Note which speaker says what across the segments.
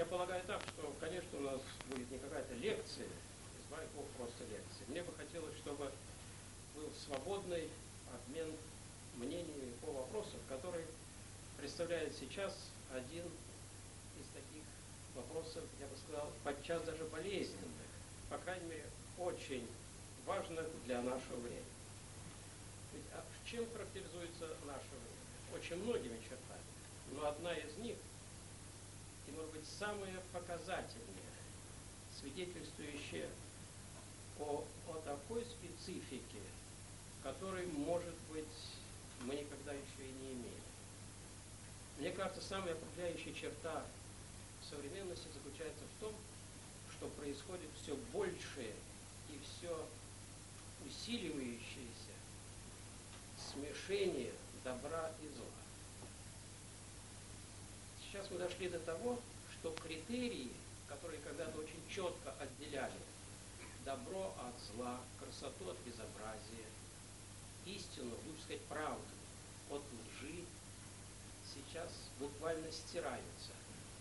Speaker 1: Я полагаю так, что, конечно, у нас будет не какая-то лекция, избавить Бог просто лекция. Мне бы хотелось, чтобы был свободный обмен мнениями по вопросам, который представляет сейчас один из таких вопросов, я бы сказал, подчас даже болезненных, по крайней мере, очень важных для нашего времени. Ведь чем характеризуется наше время? Очень многими чертами, но одна из них, и, может быть, самая показательная, свидетельствующая о такой специфике, которой, может быть, мы никогда еще и не имели. Мне кажется, самая определяющая черта современности заключается в том, что происходит все большее и все усиливающееся смешение добра и зла. Сейчас мы дошли до того, что критерии, которые когда-то очень четко отделяли добро от зла, красоту от безобразия, истину, лучше сказать, правду от лжи, сейчас буквально стираются.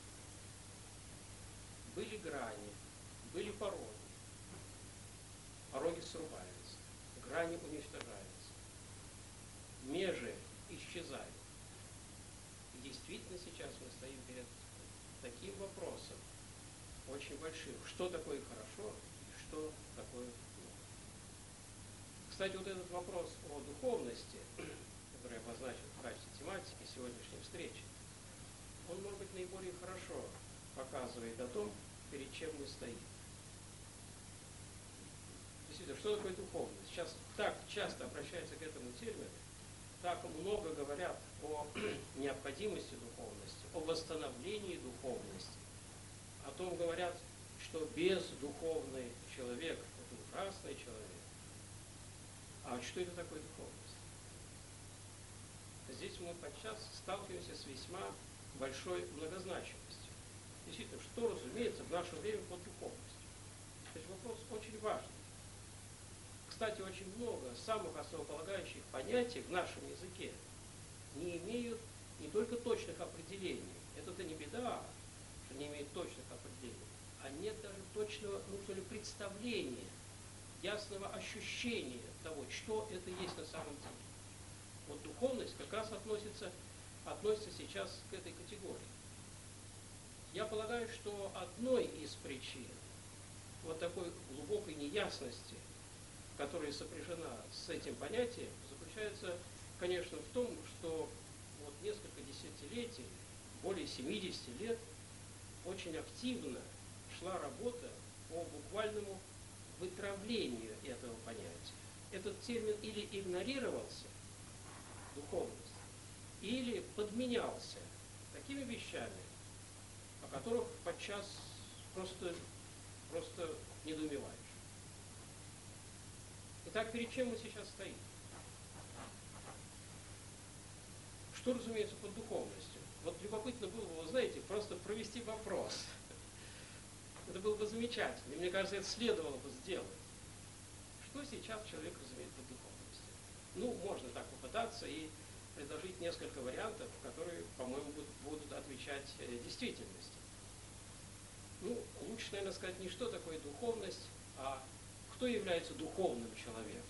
Speaker 1: Были грани, были пороги. Пороги срубаются, грани уничтожаются, межи исчезают. И действительно сейчас мы стоим перед таким вопросом, очень большим, что такое хорошо и что такое плохо. Кстати, вот этот вопрос о духовности, который я обозначил в качестве тематики сегодняшней встречи, он, может быть, наиболее хорошо показывает о том, перед чем мы стоим. Действительно, что такое духовность? Сейчас так часто обращаются к этому термину, так много говорят о необходимости духовности, о восстановлении духовности, о том говорят, что бездуховный человек – это ужасный человек. А что это такое духовность? Здесь мы подчас сталкиваемся с весьма большой многозначимостью. Действительно, что разумеется в наше время под духовностью? Это вопрос очень важный. Кстати, очень много самых основополагающих понятий в нашем языке не имеют не только точных определений. Это-то не беда, что не имеют точных определений, а нет даже точного, представления, ясного ощущения того, что это есть на самом деле. Вот духовность как раз относится сейчас к этой категории. Я полагаю, что одной из причин вот такой глубокой неясности, которая сопряжена с этим понятием, заключается, конечно, в том, что вот несколько десятилетий, более 70 лет, очень активно шла работа по буквальному вытравлению этого понятия. Этот термин или игнорировался, духовность, или подменялся такими вещами, о которых подчас просто недоумеваешь. Итак, перед чем мы сейчас стоим? Что, разумеется, под духовностью? Вот любопытно было бы, вы знаете, просто провести вопрос. Это было бы замечательно. И мне кажется, это следовало бы сделать. Что сейчас человек разумеет под духовностью? Можно так попытаться и предложить несколько вариантов, которые, по-моему, будут отвечать действительности. Лучше, наверное, сказать не что такое духовность, а кто является духовным человеком.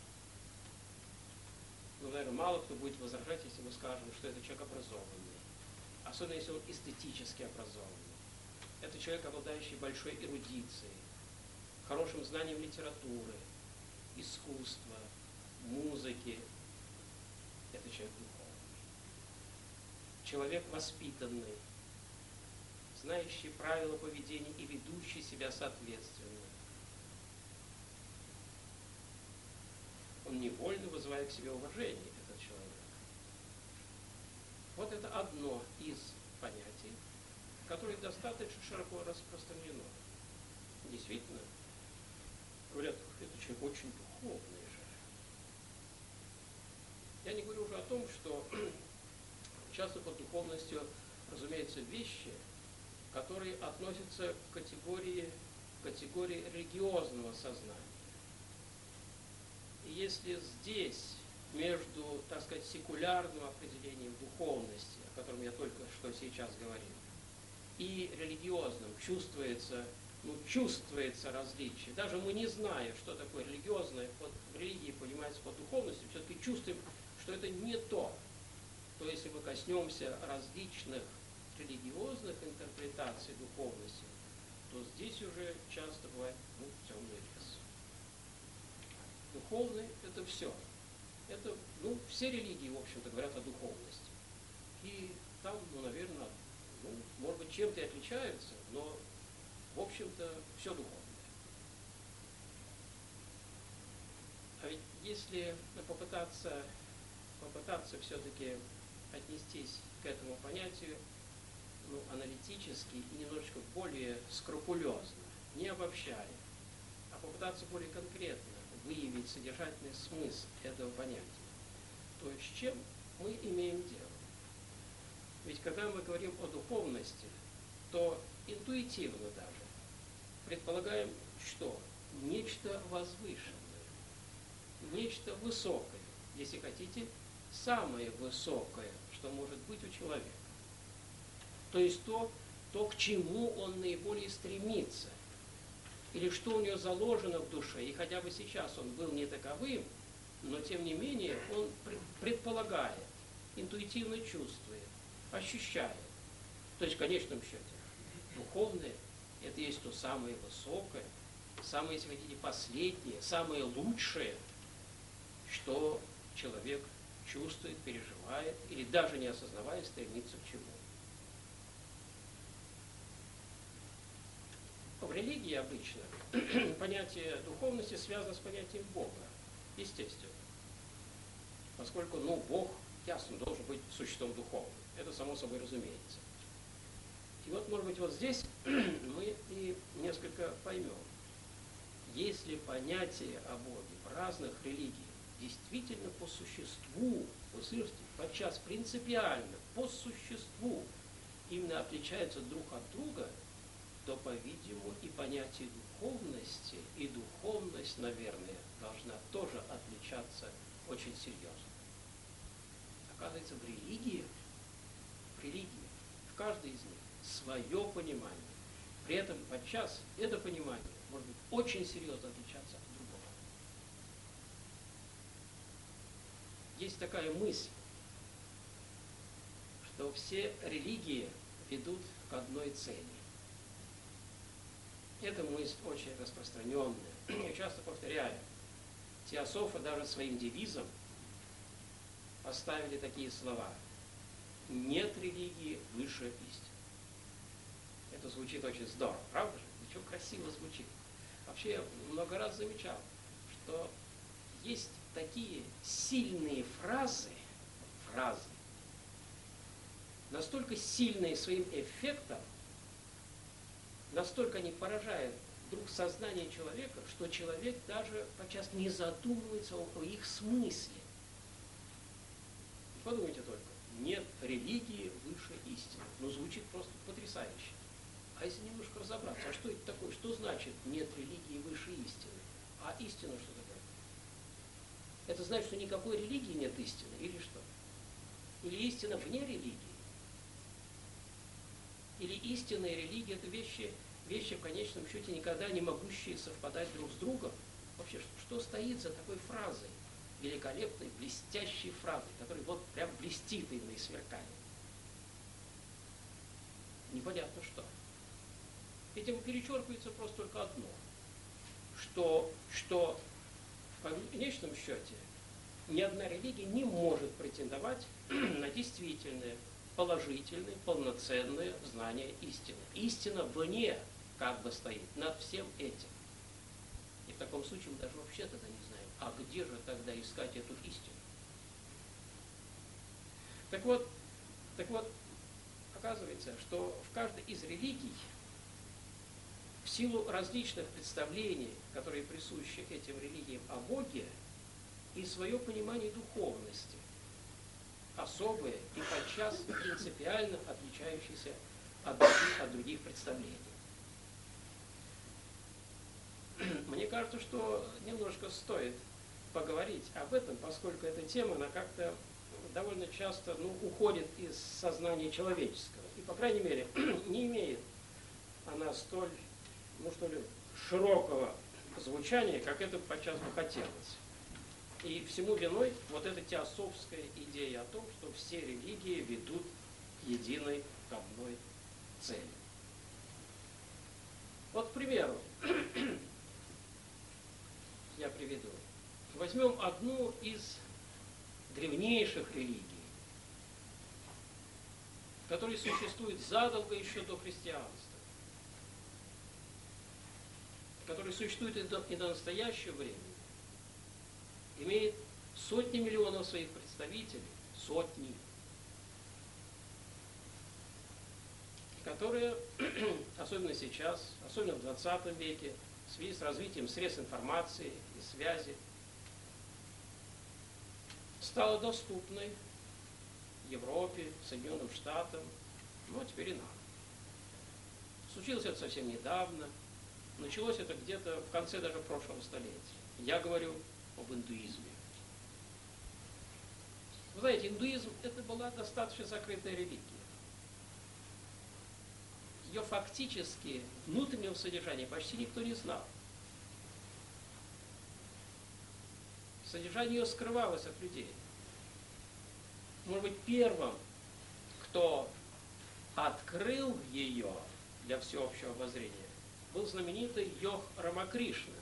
Speaker 1: Наверное, мало кто будет возражать, если мы скажем, что это человек образованный. Особенно, если он эстетически образованный. Это человек, обладающий большой эрудицией, хорошим знанием литературы, искусства, музыки. Это человек духовный. Человек воспитанный, знающий правила поведения и ведущий себя соответственно. Он невольно вызывает к себе уважение, этот человек. Вот это одно из понятий, которое достаточно широко распространено. Действительно, говорят, этот человек очень духовный же. Я не говорю уже о том, что часто под духовностью, разумеется, вещи, которые относятся к категории религиозного сознания. И если здесь между, так сказать, секулярным определением духовности, о котором я только что сейчас говорил, и религиозном чувствуется, чувствуется различие. Даже мы, не зная, что такое религиозное, в религии понимается под духовностью, все-таки чувствуем, что это не то. То если мы коснемся различных религиозных интерпретаций духовности, то здесь уже часто бывает темный лес. Духовный – это все. Это, все религии, в общем-то, говорят о духовности. И там, наверное, может быть, чем-то и отличаются, но, в общем-то, все духовное. А ведь если попытаться все-таки отнестись к этому понятию аналитически и немножечко более скрупулезно, не обобщая, а попытаться более конкретно выявить содержательный смысл этого понятия, то с чем мы имеем дело? Ведь когда мы говорим о духовности, то интуитивно даже предполагаем, что нечто возвышенное, нечто высокое, если хотите, самое высокое, что может быть у человека. То есть то, к чему он наиболее стремится, или что у него заложено в душе, и хотя бы сейчас он был не таковым, но тем не менее он предполагает, интуитивно чувствует, ощущает. То есть в конечном счете духовное – это есть то самое высокое, самое, если хотите, последнее, самое лучшее, что человек чувствует, переживает, или даже не осознавая, стремится к чему. В религии обычно понятие духовности связано с понятием Бога, естественно. Поскольку, Бог, ясно, должен быть существом духовным. Это само собой разумеется. И может быть, здесь мы и несколько поймем. Если понятие о Боге в разных религиях действительно по существу, вы слышите, подчас принципиально, по существу, именно отличаются друг от друга, то, по-видимому, и понятие духовности, и духовность, наверное, должна тоже отличаться очень серьезно. Оказывается, в религии, в каждой из них свое понимание. При этом подчас это понимание может быть очень серьезно отличаться от другого. Есть такая мысль, что все религии ведут к одной цели. Эта мысль очень распространенная. Я часто повторяю, теософы даже своим девизом поставили такие слова: «Нет религии выше истины». Это звучит очень здорово, правда же? Ничего, красиво звучит. Вообще, я много раз замечал, что есть такие сильные фразы, настолько сильные своим эффектом, настолько они поражают вдруг сознание человека, что человек даже подчас не задумывается о их смысле. Подумайте только, нет религии выше истины. Звучит просто потрясающе. А если немножко разобраться, а что это такое? Что значит нет религии выше истины? А истина что такое? Это значит, что никакой религии нет истины, или что? Или истина вне религии? Или истина и религия – это вещи в конечном счете никогда не могущие совпадать друг с другом? Вообще, что стоит за такой фразой? Великолепной, блестящей фразой, которая прям блестит именно и сверкает. Непонятно что. Этим перечеркивается просто только одно, что в конечном счете ни одна религия не может претендовать на действительное, положительное, полноценное знание истины. Истина вне как бы стоит над всем этим. И в таком случае мы даже вообще тогда не знаем, а где же тогда искать эту истину? Так вот, оказывается, что в каждой из религий, в силу различных представлений, которые присущи этим религиям о Боге, и свое понимание духовности, особое и подчас принципиально отличающееся от других представлений. Мне кажется, что немножко стоит поговорить об этом, поскольку эта тема, она как-то довольно часто уходит из сознания человеческого. И, по крайней мере, не имеет она столь, что ли, широкого звучания, как это подчас бы хотелось. И всему виной вот эта теософская идея о том, что все религии ведут к единой, к одной цели. Вот, к примеру, я приведу. Возьмем одну из древнейших религий, которая существует задолго еще до христианства, которая существует и до настоящего времени, имеет сотни миллионов своих представителей, сотни, которые, особенно сейчас, особенно в 20 веке, в связи с развитием средств информации и связи, стала доступной Европе, Соединенным Штатам, а теперь и нам. Случилось это совсем недавно, началось это где-то в конце даже прошлого столетия. Я говорю об индуизме. Вы знаете, индуизм – это была достаточно закрытая религия. Ее фактически внутреннего содержания почти никто не знал. Содержание ее скрывалось от людей. Может быть, первым, кто открыл ее для всеобщего обозрения, был знаменитый Йог Рамакришна,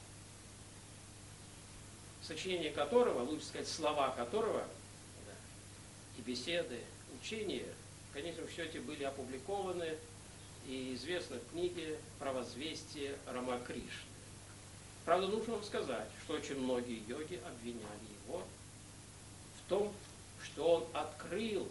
Speaker 1: сочинение которого, лучше сказать, слова которого, и беседы, учения, в конечном счете, были опубликованы и известны в книге «Провозвестие Рамакришны». Правда, нужно вам сказать, что очень многие йоги обвиняли его в том, что он открыл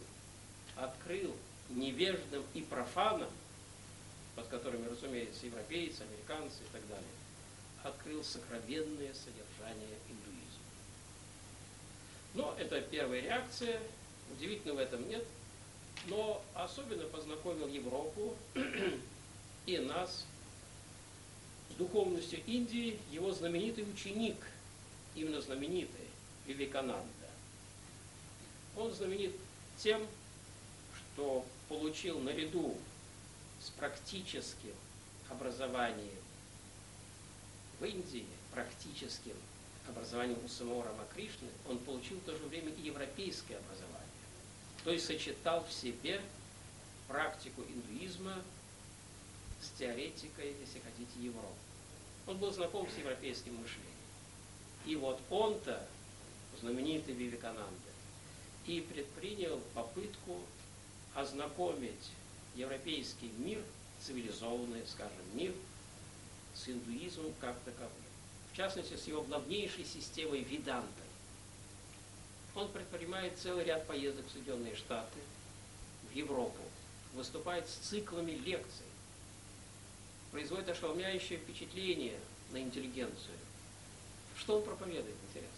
Speaker 1: невеждам и профанам, под которыми, разумеется, европейцы, американцы и так далее, открыл сокровенное содержание индуизма. Но это первая реакция, удивительного в этом нет, но особенно познакомил Европу и нас с духовностью Индии его знаменитый ученик, именно знаменитый, Вивекананда. Он знаменит тем, что получил наряду с практическим образованием в Индии, практическим образованием у самого Рамакришны, он получил в то же время и европейское образование. То есть сочетал в себе практику индуизма с теоретикой, если хотите, Европы. Он был знаком с европейским мышлением. И вот он-то, знаменитый Вивекананда, и предпринял попытку ознакомить европейский мир, цивилизованный, скажем, мир, с индуизмом как таковым. В частности, с его главнейшей системой ведантой. Он предпринимает целый ряд поездок в Соединенные Штаты, в Европу, выступает с циклами лекций, производит ошеломляющее впечатление на интеллигенцию. Что он проповедует, интересно?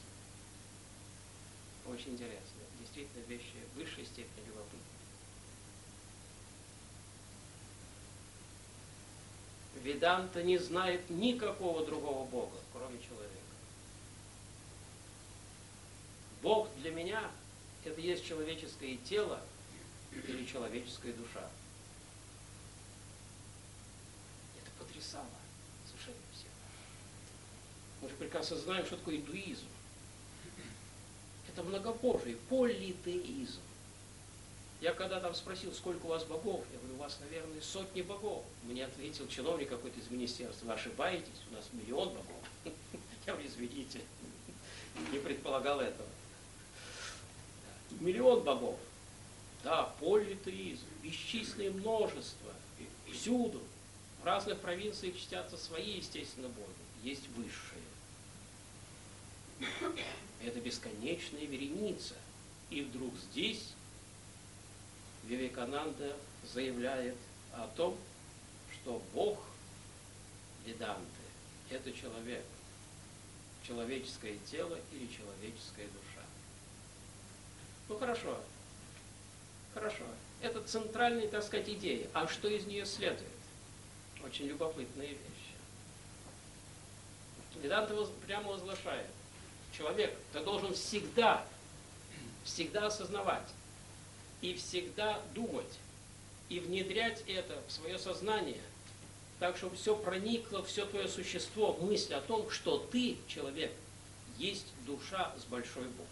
Speaker 1: Очень интересно. Действительно, вещи в высшей степени любопытны. Веданта не знает никакого другого Бога, кроме человека. Бог для меня – это есть человеческое тело или человеческая душа. Это потрясало совершенно всех. Мы же прекрасно знаем, что такое индуизм. Это многобожие, политеизм. Я когда там спросил, сколько у вас богов, я говорю, у вас, наверное, сотни богов. Мне ответил чиновник какой-то из министерства, вы ошибаетесь, у нас 1 000 000 богов. Я говорю, извините, не предполагал этого. 1 000 000 богов. Да, политеизм, бесчисленное множество. Всюду, в разных провинциях чтятся свои, естественно, боги. Есть высшие. Это бесконечная вереница. И вдруг здесь Вивекананда заявляет о том, что Бог Веданты – это человек, человеческое тело или человеческая душа. Ну хорошо, хорошо. Это центральная, так сказать, идея. А что из нее следует? Очень любопытная вещь. Веданта прямо возглашает. Человек, ты должен всегда всегда осознавать и всегда думать, и внедрять это в свое сознание, так, чтобы все проникло, все твое существо в мысль о том, что ты, человек, есть душа с большой буквы.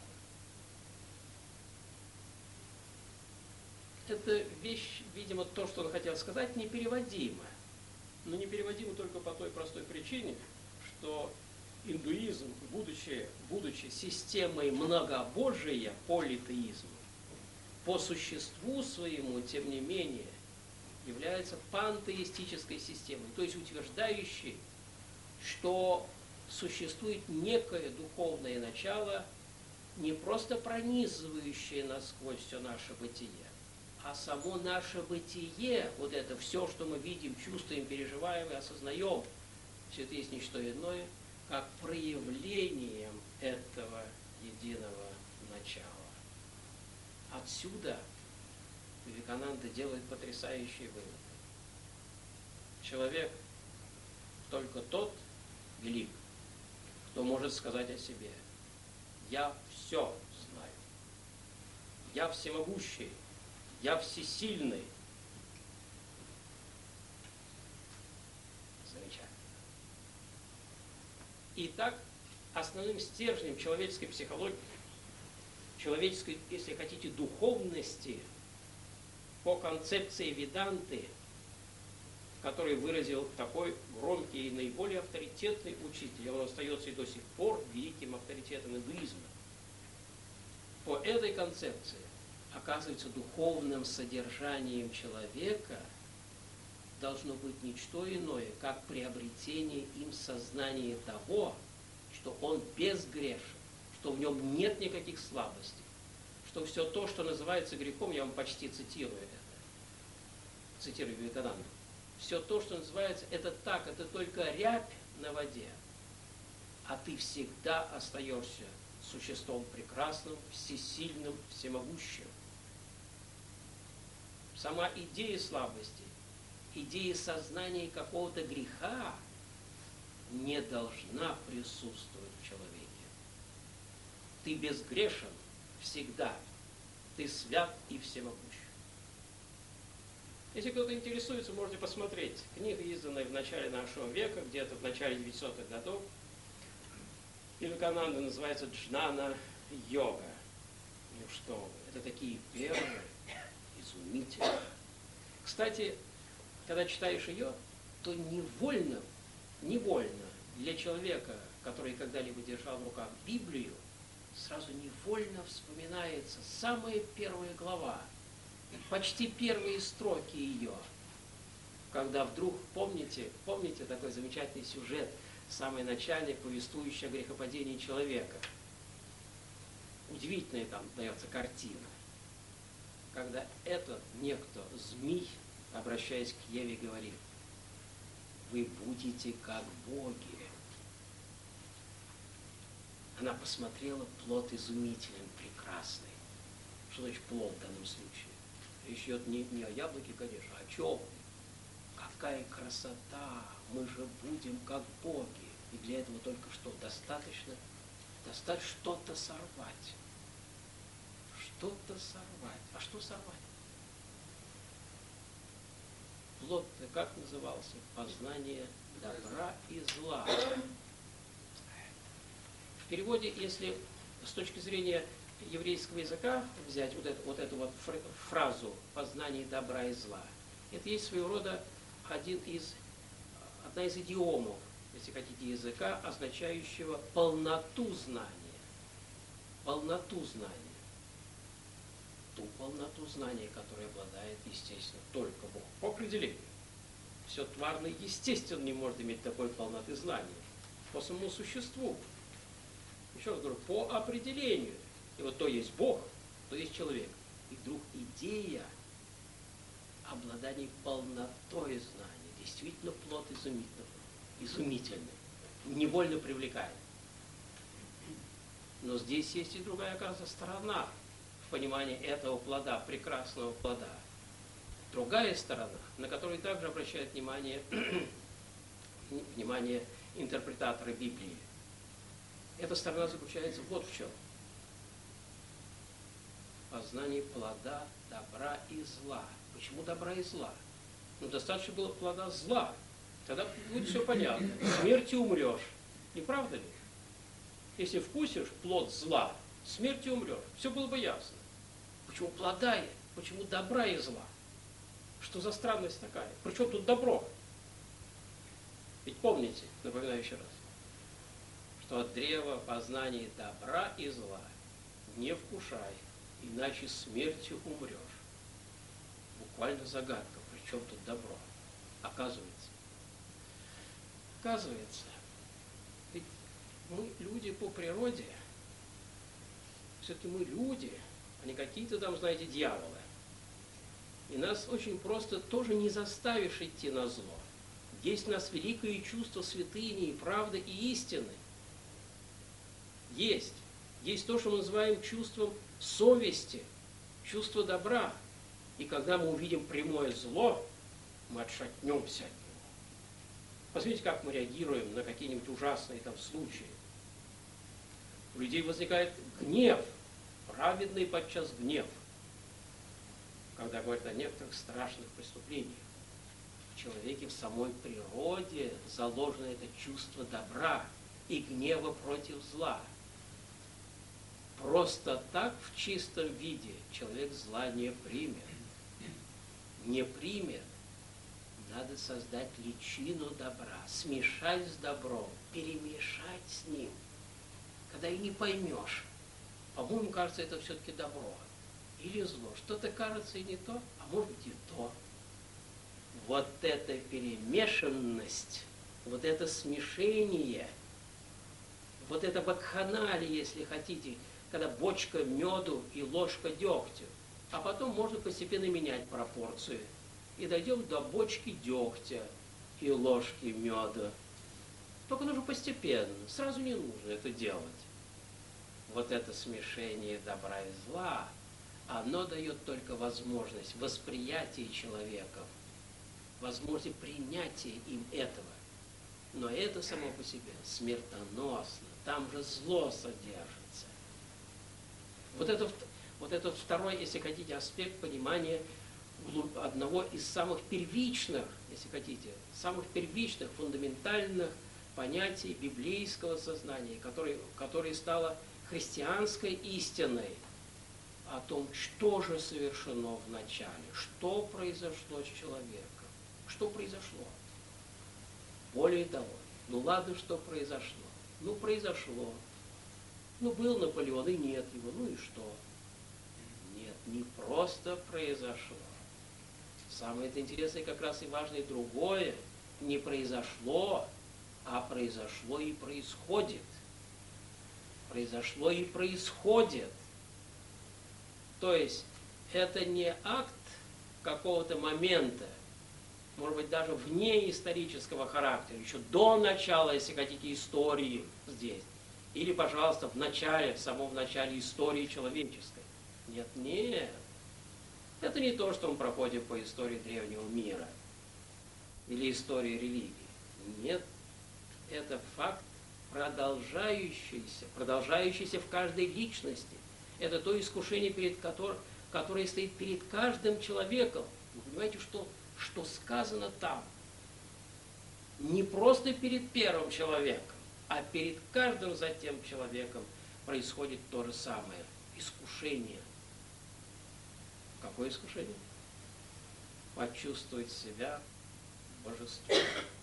Speaker 1: Это вещь, видимо, то, что он хотел сказать, непереводимая. Но непереводимо только по той простой причине, что индуизм, будучи системой многобожия, политеизма, по существу своему, тем не менее, является пантеистической системой, то есть утверждающей, что существует некое духовное начало, не просто пронизывающее насквозь все наше бытие, а само наше бытие, вот это все, что мы видим, чувствуем, переживаем и осознаем, все это есть не что иное, как проявлением этого единого начала. Отсюда Вивекананда делает потрясающие выводы. Человек только тот велик, кто может сказать о себе: я все знаю, я всемогущий, я всесильный. Замечательно. Итак, основным стержнем человеческой психологии, человеческой, если хотите, духовности, по концепции Веданты, который выразил такой громкий и наиболее авторитетный учитель, он остается и до сих пор великим авторитетом индуизма. По этой концепции, оказывается, духовным содержанием человека должно быть ничто иное, как приобретение им сознания того, что он безгрешен, что в нем нет никаких слабостей, что все то, что называется грехом, я вам почти цитирую это, цитирую Вивекананду, все то, что называется, это так, это только рябь на воде, а ты всегда остаешься существом прекрасным, всесильным, всемогущим. Сама идея слабости, идея сознания какого-то греха не должна присутствовать в человеке. Ты безгрешен всегда, ты свят и всемогущ. Если кто-то интересуется, можете посмотреть. Книга, изданная в начале нашего века, где-то в начале 900-х годов. Вивекананда называется Джнана-йога. Ну что вы, это такие первые, изумительные. Кстати, когда читаешь ее, то невольно для человека, который когда-либо держал в руках Библию, сразу невольно вспоминается самая первая глава, почти первые строки ее, когда вдруг, помните такой замечательный сюжет, самый начальный, повествующий о грехопадении человека. Удивительная там дается картина, когда этот некто, змей, обращаясь к Еве, говорит: вы будете как боги. Она посмотрела, плод изумителен, прекрасный. Что значит плод в данном случае? Речь идет не о яблоке, конечно, а о чем? Какая красота! Мы же будем как боги. И для этого только что? Достаточно что-то сорвать. Что-то сорвать. А что сорвать? Плод-то как назывался? Познание добра и зла. В переводе, если с точки зрения еврейского языка взять вот эту фразу «познание добра и зла», это есть своего рода одна из идиомов, если хотите, языка, означающего полноту знания. Полноту знания. Ту полноту знания, которой обладает, естественно, только Бог. По определению. Все тварное, естественно, не может иметь такой полноты знания. По самому существу. Еще раз говорю, по определению. И вот то есть Бог, то есть человек. И вдруг идея обладания полнотой знания, действительно плод изумительный, невольно привлекает. Но здесь есть и другая, оказывается, сторона в понимании этого плода, прекрасного плода. Другая сторона, на которую также обращают внимание интерпретаторы Библии. Эта сторона заключается вот в чем. познание плода добра и зла. Почему добра и зла? Ну, достаточно было плода зла. Тогда будет все понятно. Смертью умрешь. Не правда ли? Если вкусишь плод зла, смертью умрешь. Все было бы ясно. Почему плода и? Почему добра и зла? Что за странность такая? Причем тут добро? Ведь помните, напоминаю еще раз, что от древа познания добра и зла не вкушай, иначе смертью умрешь. Буквально загадка, при чем тут добро? Оказывается, ведь мы люди по природе, все-таки мы люди, а не какие-то там, знаете, дьяволы. И нас очень просто тоже не заставишь идти на зло. Есть у нас великое чувство святыни и правды и истины. Есть. Есть то, что мы называем чувством совести, чувство добра. И когда мы увидим прямое зло, мы отшатнемся от него. Посмотрите, как мы реагируем на какие-нибудь ужасные там случаи. У людей возникает гнев, праведный подчас гнев, когда говорят о некоторых страшных преступлениях. В человеке в самой природе заложено это чувство добра и гнева против зла. Просто так в чистом виде человек зла не примет. Не примет. Надо создать личину добра, смешать с добром, перемешать с ним. Когда и не поймешь, по-моему, кажется, это все-таки добро или зло. Что-то кажется и не то, а может быть и то. Вот эта перемешанность, вот это смешение, вот это вакханалия, если хотите, когда бочка меду и ложка дегтя, а потом можно постепенно менять пропорции. И дойдем до бочки дегтя и ложки меда. Только нужно постепенно, сразу не нужно это делать. Вот это смешение добра и зла, оно дает только возможность восприятия человеком, возможность принятия им этого. Но это само по себе смертоносно, там же зло содержится. Вот это второй, если хотите, аспект понимания одного из самых первичных, если хотите, самых первичных, фундаментальных понятий библейского сознания, которое стало христианской истиной о том, что же совершено в начале, что произошло с человеком, что произошло. Более того, ну ладно, что произошло. Ну, произошло. Ну, был Наполеон, и нет его, ну и что? Нет, не просто произошло. Самое это интересное как раз и важное другое. Не произошло, а произошло и происходит. Произошло и происходит. То есть это не акт какого-то момента, может быть, даже вне исторического характера, еще до начала, если хотите, истории здесь. Или, пожалуйста, в самом начале истории человеческой. Нет, нет. Это не то, что мы проходим по истории древнего мира или истории религии. Нет, это факт продолжающийся в каждой личности. Это то искушение, которое стоит перед каждым человеком. Вы понимаете, что сказано там? Не просто перед первым человеком, а перед каждым затем человеком происходит то же самое. Искушение. Какое искушение? Почувствовать себя божеством.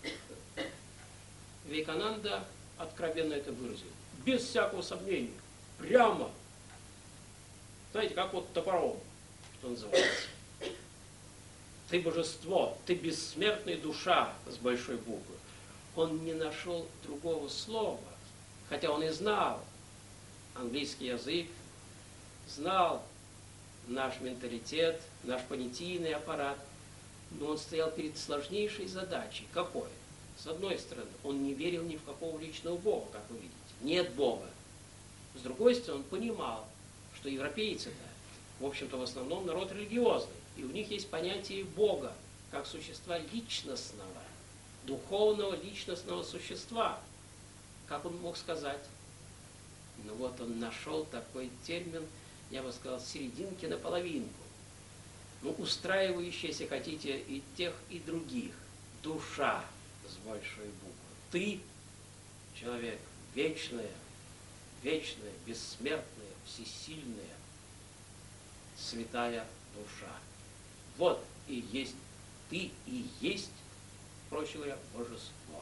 Speaker 1: Вивекананда откровенно это выразил. Без всякого сомнения. Прямо. Знаете, как вот топором, что называется. Ты божество, ты бессмертная душа с большой буквы. Он не нашел другого слова, хотя он и знал английский язык, знал наш менталитет, наш понятийный аппарат, но он стоял перед сложнейшей задачей. Какой? С одной стороны, он не верил ни в какого личного Бога, как вы видите. Нет Бога. С другой стороны, он понимал, что европейцы-то, в общем-то, в основном народ религиозный, и у них есть понятие Бога, как существа личностного, духовного личностного существа. Как он мог сказать? Ну вот он нашел такой термин я бы сказал, серединки на половинку, ну, устраивающая, если хотите, и тех, и других. Душа с большой буквы. Ты — человек вечная, вечная, бессмертная, всесильная, святая душа. Вот и есть ты, и есть, проще говоря, божество.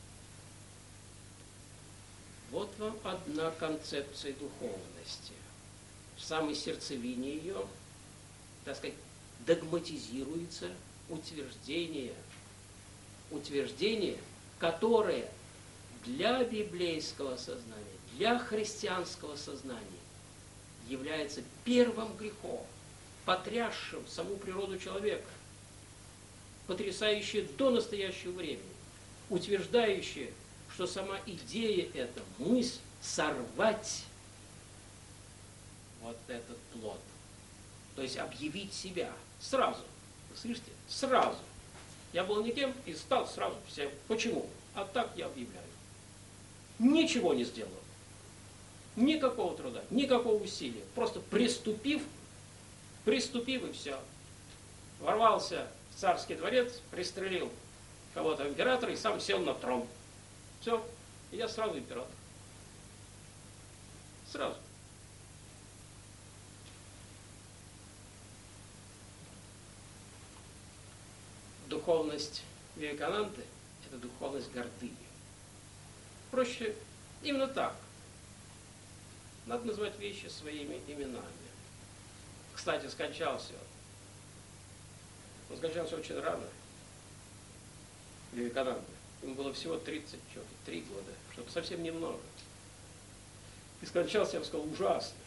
Speaker 1: Вот вам одна концепция духовности. В самой сердцевине ее, так сказать, догматизируется утверждение, которое для библейского сознания, для христианского сознания является первым грехом, потрясшим саму природу человека, потрясающее до настоящего времени, утверждающее, что сама идея эта, мысль сорвать вот этот плод, то есть объявить себя сразу, вы слышите, сразу. Я был никем и стал сразу всем. Почему? А так я объявляю. Ничего не сделал. Никакого труда, никакого усилия. Просто приступив и все. Ворвался в царский дворец, пристрелил кого-то императора и сам сел на трон. Все. И я сразу император. Сразу. Духовность Вивекананды – это духовность гордыни. Проще именно так. Надо называть вещи своими именами. Кстати, скончался он скончался очень рано, Вивекананда. Ему было всего 33 года, что-то совсем немного. И скончался, я бы сказал, ужасно.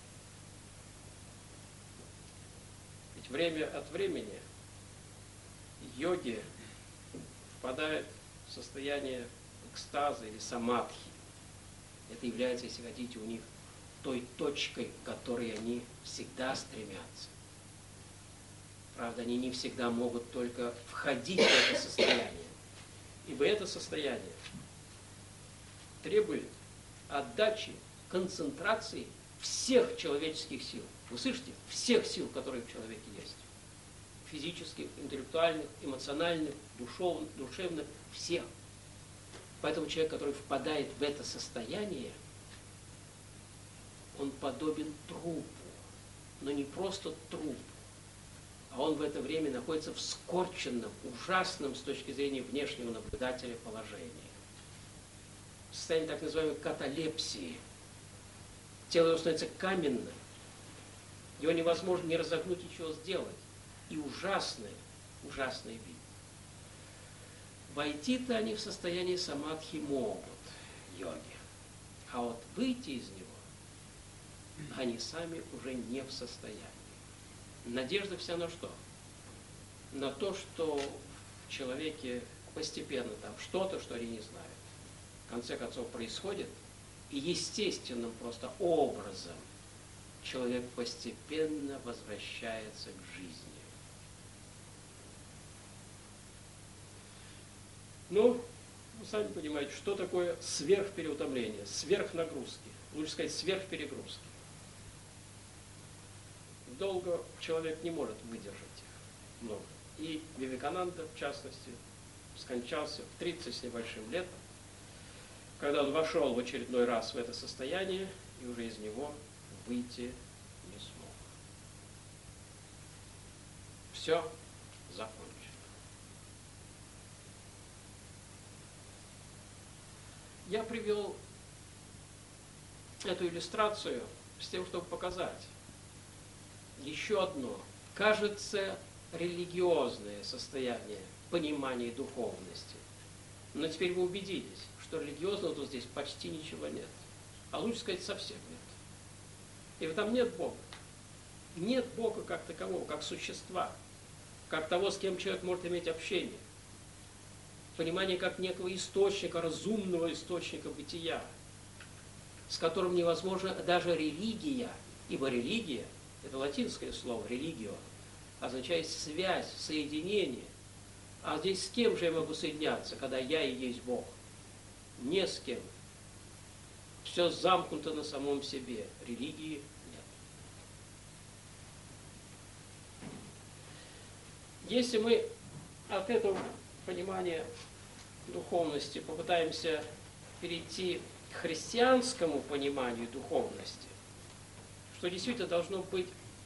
Speaker 1: Ведь время от времени йоги впадают в состояние экстаза или самадхи. Это является, если хотите, у них той точкой, к которой они всегда стремятся. Правда, они не всегда могут только входить в это состояние. Ибо это состояние требует отдачи, концентрации всех человеческих сил. Вы слышите? Всех сил, которые в человеке есть. Физических, интеллектуальных, эмоциональных, душевных, всех. Поэтому человек, который впадает в это состояние, он подобен трупу. Но не просто трупу, а он в это время находится в скорченном, ужасном с точки зрения внешнего наблюдателя положении. В состоянии так называемой каталепсии. Тело его становится каменным. Его невозможно ни разогнуть, ничего сделать. И ужасный вид. Войти-то они в состояние самадхи могут, йоги. А вот выйти из него они сами уже не в состоянии. Надежда вся на что? На то, что в человеке постепенно там что-то, что они не знают, в конце концов происходит, и естественным просто образом человек постепенно возвращается к жизни. Ну, вы сами понимаете, что такое сверхпереутомление, сверхнагрузки, лучше сказать, сверхперегрузки. Долго человек не может выдержать их много. И Вивекананда, в частности, скончался в 30 с небольшим лет, когда он вошел в очередной раз в это состояние и уже из него выйти не смог. Все закончено. Я привел эту иллюстрацию с тем, чтобы показать еще одно, кажется, религиозное состояние понимания духовности. Но теперь вы убедились, что религиозного тут здесь почти ничего нет. А лучше сказать, совсем нет. И там нет Бога. Нет Бога как такового, как существа, как того, с кем человек может иметь общение. Понимание как некого источника, разумного источника бытия, с которым невозможна даже религия, ибо религия — это латинское слово «религио», означает связь, соединение. А здесь с кем же я могу соединяться, когда я и есть Бог? Не с кем. Все замкнуто на самом себе. Религии нет. Если мы от этого понимания духовности попытаемся перейти к христианскому пониманию духовности, что действительно должно быть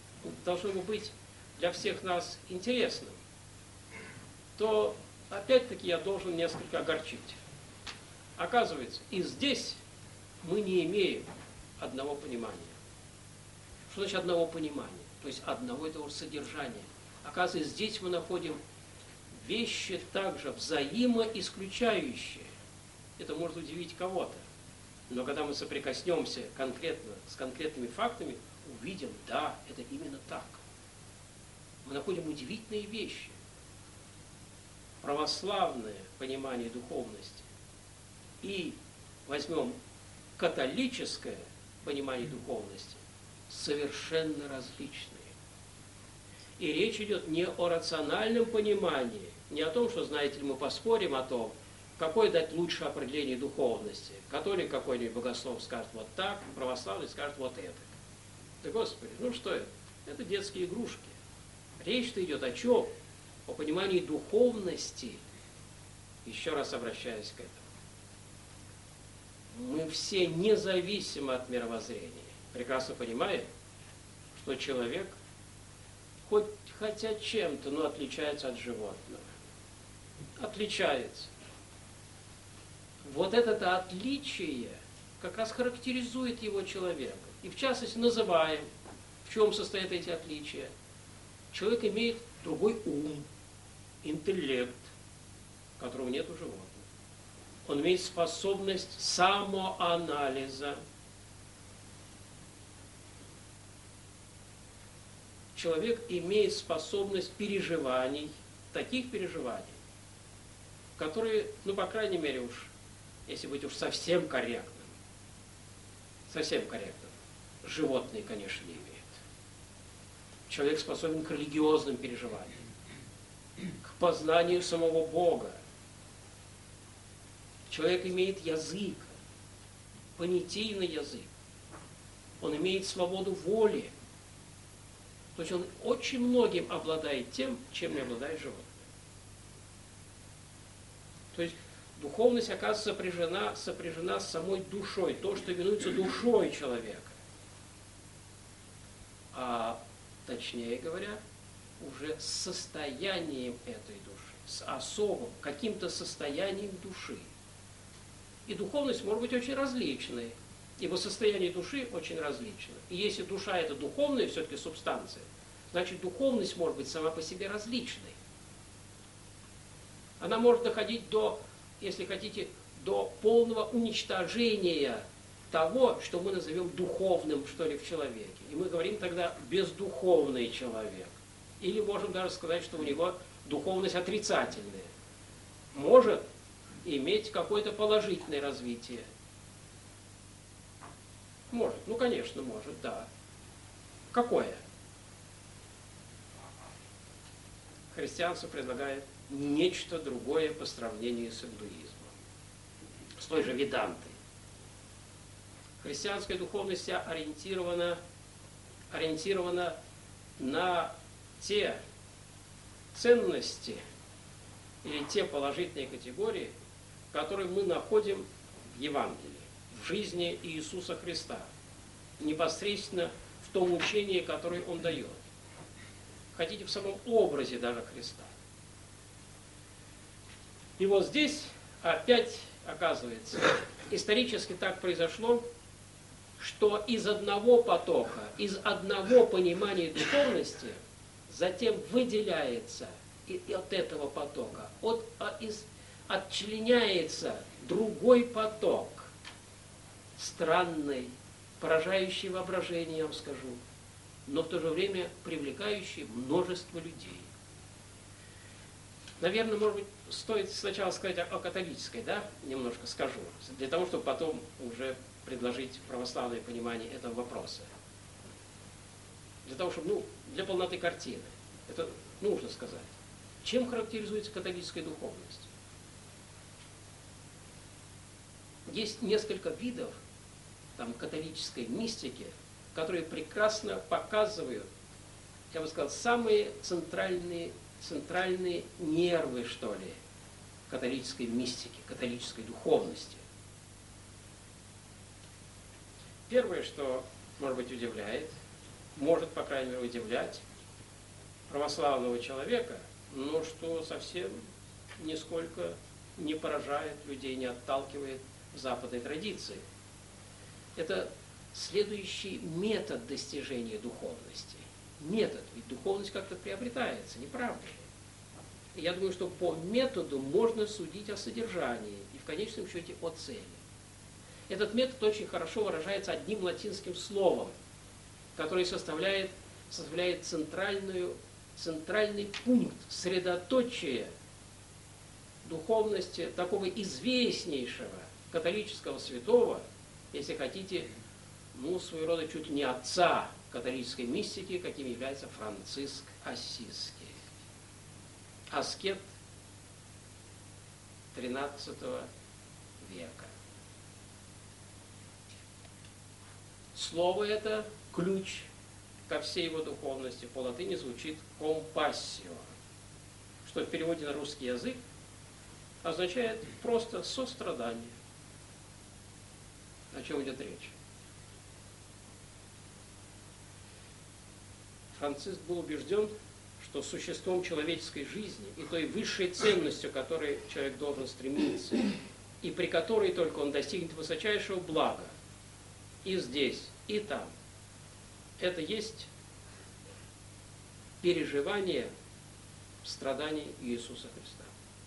Speaker 1: для всех нас интересным, то опять-таки я должен несколько огорчить. Оказывается, и здесь мы не имеем одного понимания. Что значит одного понимания? То есть одного этого содержания. Оказывается, здесь мы находим вещи также взаимоисключающие. Это может удивить кого-то. Но когда мы соприкоснемся конкретно с конкретными фактами, увидим, да, это именно так. Мы находим удивительные вещи. Православное понимание духовности и возьмем католическое понимание духовности совершенно различные. И речь идет не о рациональном понимании, не о том, что, знаете ли, мы поспорим о том, какое дать лучшее определение духовности. Католик какой-нибудь богослов скажет вот так, православный скажет вот это. Да, Господи, ну что это? Это детские игрушки. Речь-то идет о чем? О понимании духовности. Еще раз обращаюсь к этому. Мы все независимо от мировоззрения. Прекрасно понимаем, что человек хотя чем-то, но отличается от животного. Отличается. Вот это отличие как раз характеризует его человека. И в частности называем, в чем состоят эти отличия. Человек имеет другой ум, интеллект, которого нет у животных. Он имеет способность самоанализа. Человек имеет способность переживаний, таких переживаний, которые, ну, по крайней мере, уж, если быть уж совсем корректным, животные, конечно, не имеют. Человек способен к религиозным переживаниям, к познанию самого Бога. Человек имеет язык, понятийный язык. Он имеет свободу воли. То есть он очень многим обладает тем, чем не обладает животное. То есть духовность, оказывается, сопряжена с самой душой, то, что именуется душой человека. А точнее говоря, уже с состоянием этой души, с особым, каким-то состоянием души. И духовность может быть очень различной, ибо состояние души очень различно. И если душа – это духовная все-таки субстанция, значит духовность может быть сама по себе различной. Она может доходить до, если хотите, до полного уничтожения того, что мы назовем духовным, что ли, в человеке. И мы говорим тогда бездуховный человек. Или можем даже сказать, что у него духовность отрицательная. Может иметь какое-то положительное развитие. Может. Ну, конечно, может, да. Какое? Христианство предлагает нечто другое по сравнению с индуизмом. С той же Ведантой. Христианская духовность ориентирована на те ценности или те положительные категории, которые мы находим в Евангелии, в жизни Иисуса Христа, непосредственно в том учении, которое Он дает. Хотите, в самом образе даже Христа. И вот здесь опять, оказывается, исторически так произошло, что из одного потока, из одного понимания духовности затем выделяется и от этого потока, отчленяется другой поток, странный, поражающий воображение, я вам скажу, но в то же время привлекающий множество людей. Наверное, может быть, стоит сначала сказать о католической, да, немножко скажу, для того, чтобы потом уже предложить православное понимание этого вопроса. Для того, чтобы, для полноты картины. Это нужно сказать. Чем характеризуется католическая духовность? Есть несколько видов католической мистики, которые прекрасно показывают, я бы сказал, самые центральные центральные нервы, что ли, католической мистики, католической духовности. Первое, что, может быть, удивляет, может, по крайней мере, удивлять православного человека, но что совсем нисколько не поражает людей, не отталкивает западной традиции. Это следующий метод достижения духовности. Метод, ведь духовность как-то приобретается, не правда ли? И я думаю, что по методу можно судить о содержании и в конечном счете о цели. Этот метод очень хорошо выражается одним латинским словом, который составляет центральный пункт, средоточие духовности такого известнейшего католического святого, если хотите, своего рода чуть ли не отца католической мистики, каким является Франциск Ассизский. Аскет XIII века. Слово это ключ ко всей его духовности. По латыни звучит «компассио», что в переводе на русский язык означает просто сострадание. О чем идет речь? Франциск был убежден, что существом человеческой жизни и той высшей ценностью, к которой человек должен стремиться, и при которой только он достигнет высочайшего блага, и здесь, и там, это есть переживание страданий Иисуса Христа.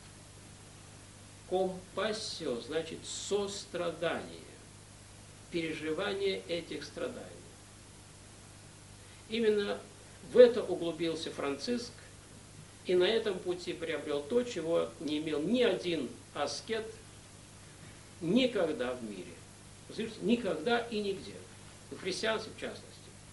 Speaker 1: Компассио значит сострадание, переживание этих страданий. Именно в это углубился Франциск и на этом пути приобрел то, чего не имел ни один аскет никогда в мире. Никогда и нигде. В христианстве в частности.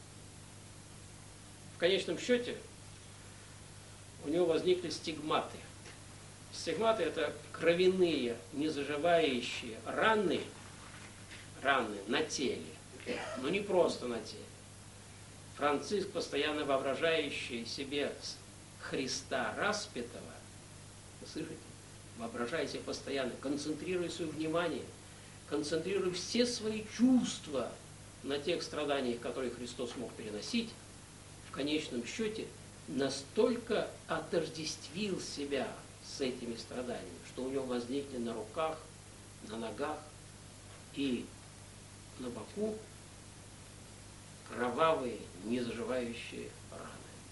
Speaker 1: В конечном счете у него возникли стигматы. Стигматы – это кровяные, незаживающие раны на теле, но не просто на теле. Франциск, постоянно воображающий себе Христа распятого, вы слышите? Воображайте постоянно, концентрируя свое внимание, концентрируя все свои чувства на тех страданиях, которые Христос мог переносить, в конечном счете настолько отождествил себя с этими страданиями, что у него возникли на руках, на ногах и на боку кровавые, незаживающие раны.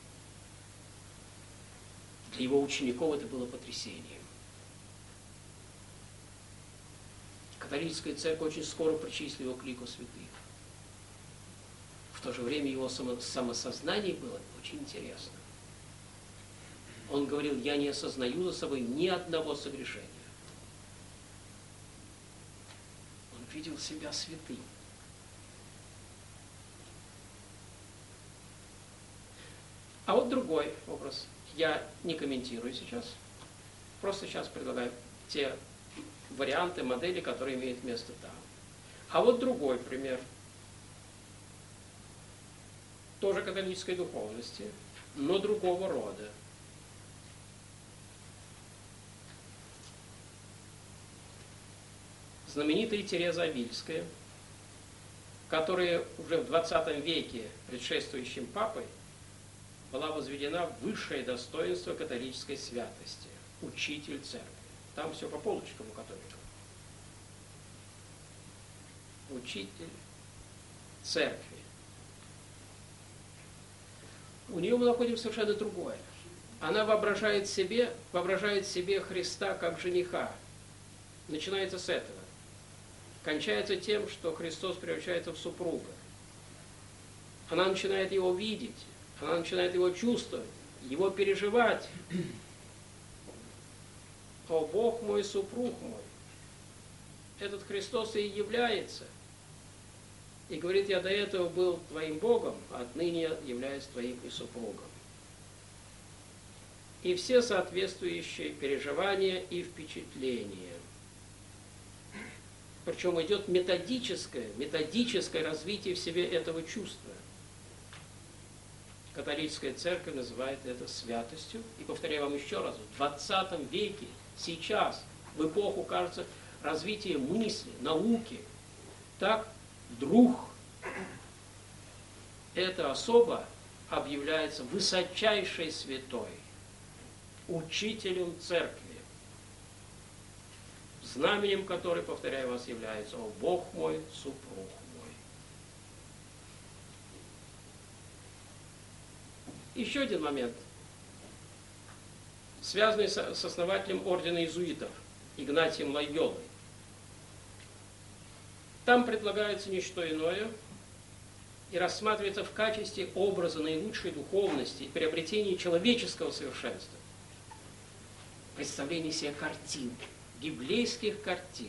Speaker 1: Для его учеников это было потрясением. Католическая церковь очень скоро причислила его к лику святых. В то же время его самосознание было очень интересно. Он говорил: я не осознаю за собой ни одного согрешения. Он видел себя святым. А вот другой образ. Я не комментирую сейчас. Просто сейчас предлагаю те варианты, модели, которые имеют место там. А вот другой пример. Тоже католической духовности, но другого рода. Знаменитая Тереза Авильская, которая уже в 20 веке предшествующим папой была возведена в высшее достоинство католической святости. Учитель церкви. Там все по полочкам у католиков. Учитель церкви. У нее мы находим совершенно другое. Она воображает себе Христа как жениха. Начинается с этого. Кончается тем, что Христос превращается в супруга. Она начинает его видеть, она начинает его чувствовать, его переживать. О, Бог мой, супруг мой! Этот Христос и является. И говорит: я до этого был твоим Богом, а отныне являюсь твоим и супругом. И все соответствующие переживания и впечатления. Причем идет методическое развитие в себе этого чувства. Католическая церковь называет это святостью. И повторяю вам еще раз, в 20 веке, сейчас, в эпоху, кажется, развития мысли, науки, так вдруг эта особа объявляется высочайшей святой, учителем церкви, знаменем которой, повторяю вас, является «О Бог мой, супруг мой». Еще один момент, связанный с основателем ордена иезуитов Игнатием Лойолой. Там предлагается не что иное и рассматривается в качестве образа наилучшей духовности и приобретения человеческого совершенства представление себе картин, библейских картин.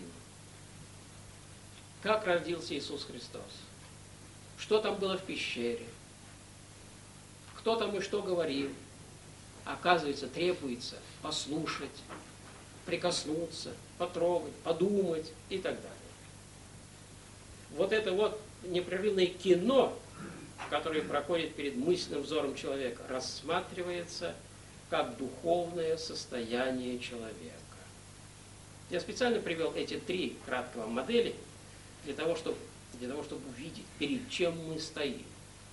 Speaker 1: Как родился Иисус Христос? Что там было в пещере? Кто там и что говорил? Оказывается, требуется послушать, прикоснуться, потрогать, подумать и так далее. Вот это вот непрерывное кино, которое проходит перед мысленным взором человека, рассматривается как духовное состояние человека. Я специально привел эти 3 краткие модели для того, чтобы увидеть, перед чем мы стоим.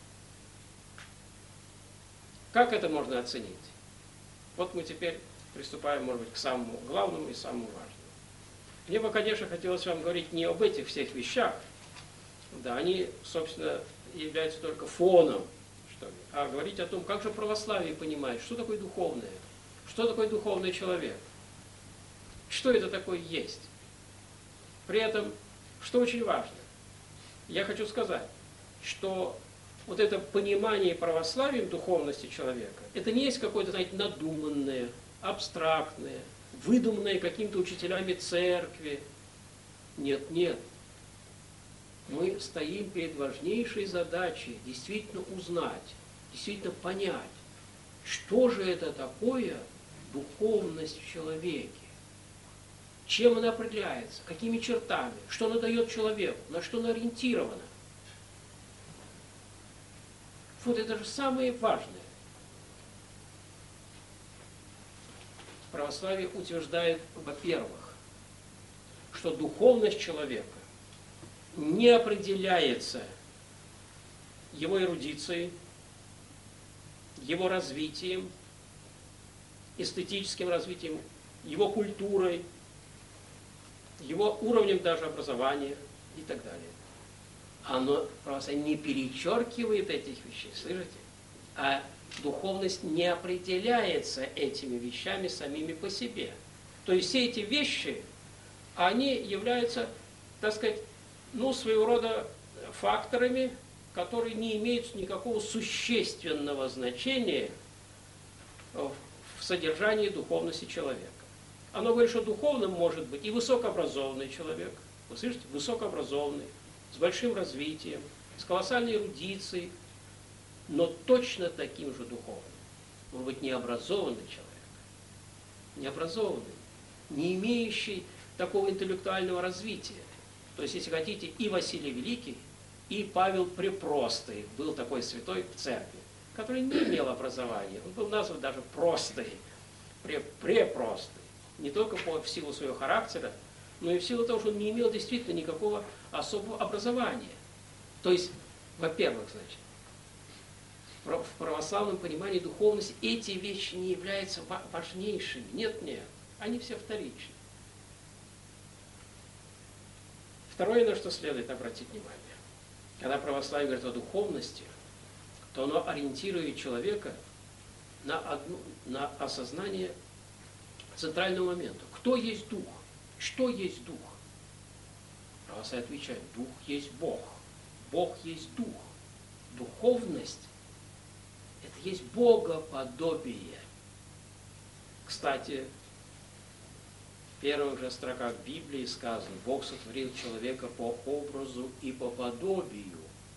Speaker 1: Как это можно оценить? Вот мы теперь приступаем, может быть, к самому главному и самому важному. Мне бы, конечно, хотелось вам говорить не об этих всех вещах, да, они, собственно, являются только фоном, что ли, а говорить о том, как же православие понимает, что такое духовное, что такое духовный человек, что это такое есть. При этом, что очень важно, я хочу сказать, что вот это понимание православием духовности человека, это не есть какое-то, знаете, надуманное, абстрактное, выдуманное какими-то учителями церкви. Нет, нет. Мы стоим перед важнейшей задачей действительно узнать, действительно понять, что же это такое духовность в человеке, чем она определяется, какими чертами, что она дает человеку, на что она ориентирована. Вот это же самое важное. Православие утверждает, во-первых, что духовность человека не определяется его эрудицией, его развитием, эстетическим развитием, его культурой, его уровнем даже образования и так далее. Оно просто не перечеркивает этих вещей, слышите? А духовность не определяется этими вещами самими по себе. То есть все эти вещи, они являются, так сказать, своего рода факторами, которые не имеют никакого существенного значения в содержании духовности человека. Оно говорит, что духовным может быть и высокообразованный человек, вы слышите, высокообразованный, с большим развитием, с колоссальной эрудицией, но точно таким же духовным может быть необразованный человек, необразованный, не имеющий такого интеллектуального развития. То есть, если хотите, и Василий Великий, и Павел Препростый был такой святой в церкви, который не имел образования. Он был назван даже простый, препростый. Не только в силу своего характера, но и в силу того, что он не имел действительно никакого особого образования. То есть, во-первых, значит, в православном понимании духовности эти вещи не являются важнейшими. Нет, нет, они все вторичны. Второе, на что следует обратить внимание. Когда православие говорит о духовности, то оно ориентирует человека на осознание центрального момента. Кто есть Дух? Что есть Дух? Православие отвечает, Дух есть Бог. Бог есть Дух. Духовность – это есть богоподобие. Кстати, в первых же строках Библии сказано, Бог сотворил человека по образу и по подобию.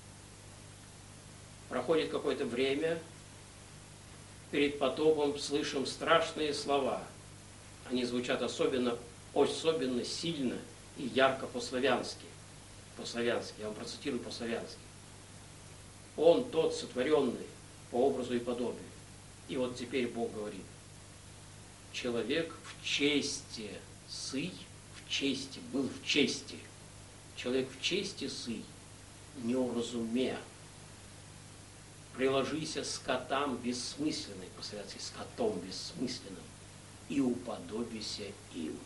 Speaker 1: Проходит какое-то время, перед потопом слышим страшные слова. Они звучат особенно сильно и ярко по-славянски. По-славянски, я вам процитирую по-славянски. Он, тот сотворенный по образу и подобию. И вот теперь Бог говорит, человек в чести сый, в чести, был в чести. Человек в чести сый, не уразумея. Приложися скотам бессмысленной, посредством скотом бессмысленным, и уподобися им.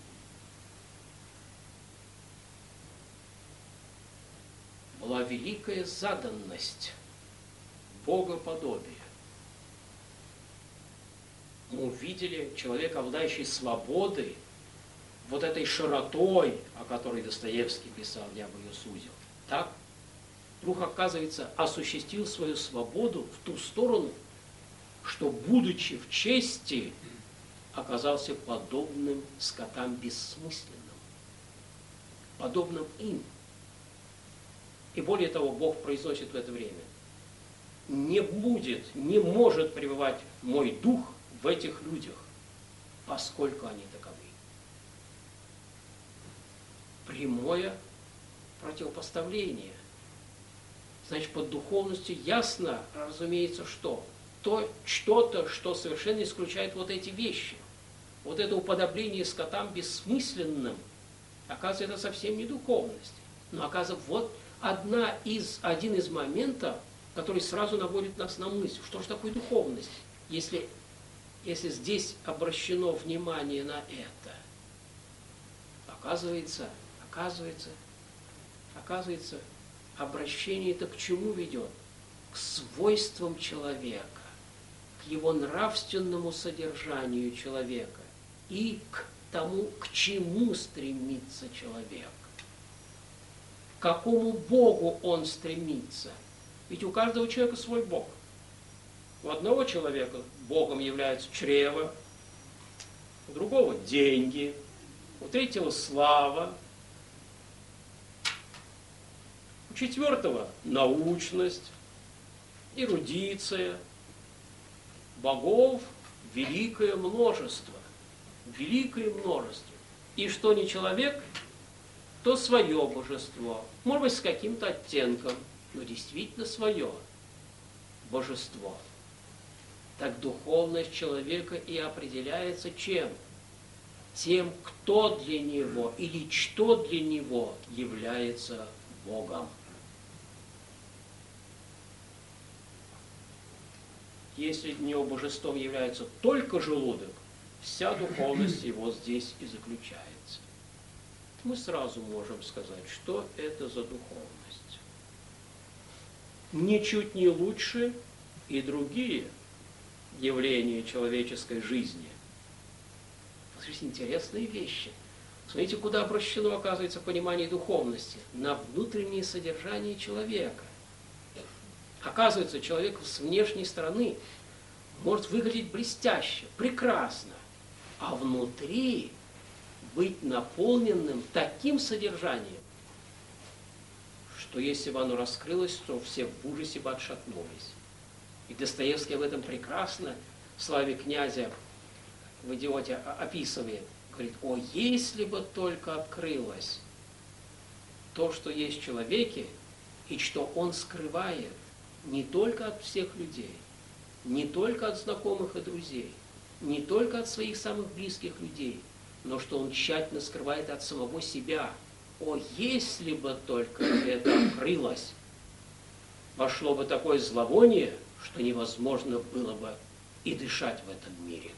Speaker 1: Была великая заданность богоподобия. Мы увидели человека, обладающий свободой, вот этой широтой, о которой Достоевский писал, я бы ее сузил. Так? Вдруг, оказывается, осуществил свою свободу в ту сторону, что, будучи в чести, оказался подобным скотам бессмысленным, подобным им. И более того, Бог произносит в это время: не будет, не может пребывать мой дух в этих людях, поскольку они таковы. Прямое противопоставление. Значит, под духовностью ясно, разумеется, что? Что-то, что совершенно исключает вот эти вещи. Вот это уподобление скотам бессмысленным, оказывается, это совсем не духовность. Но, оказывается, вот один из моментов, который сразу наводит нас на мысль, что же такое духовность, если здесь обращено внимание на это. Оказывается, обращение это к чему ведет? К свойствам человека, к его нравственному содержанию человека и к тому, к чему стремится человек. К какому Богу он стремится? Ведь у каждого человека свой Бог. У одного человека Богом является чрево, у другого – деньги, у третьего – слава, у четвертого – научность, эрудиция. Богов великое множество. Великое множество. И что не человек, то свое божество. Может быть, с каким-то оттенком, но действительно свое божество. Так духовность человека и определяется чем? Тем, кто для него или что для него является Богом. Если для него божеством является только желудок, вся духовность его здесь и заключается. Мы сразу можем сказать, что это за духовность. Ничуть не лучше и другие явления человеческой жизни. Смотрите, интересные вещи. Смотрите, куда обращено, оказывается, понимание духовности. На внутреннее содержание человека. Оказывается, человек с внешней стороны может выглядеть блестяще, прекрасно, а внутри быть наполненным таким содержанием, что если бы оно раскрылось, то все в ужасе бы отшатнулись. И Достоевский об этом прекрасно в «Славе князя» в «Идиоте» описывает. Говорит: о, если бы только открылось то, что есть в человеке, и что он скрывает не только от всех людей, не только от знакомых и друзей, не только от своих самых близких людей, но что он тщательно скрывает от самого себя. О, если бы только это открылось, вошло бы такое зловоние, что невозможно было бы и дышать в этом мире.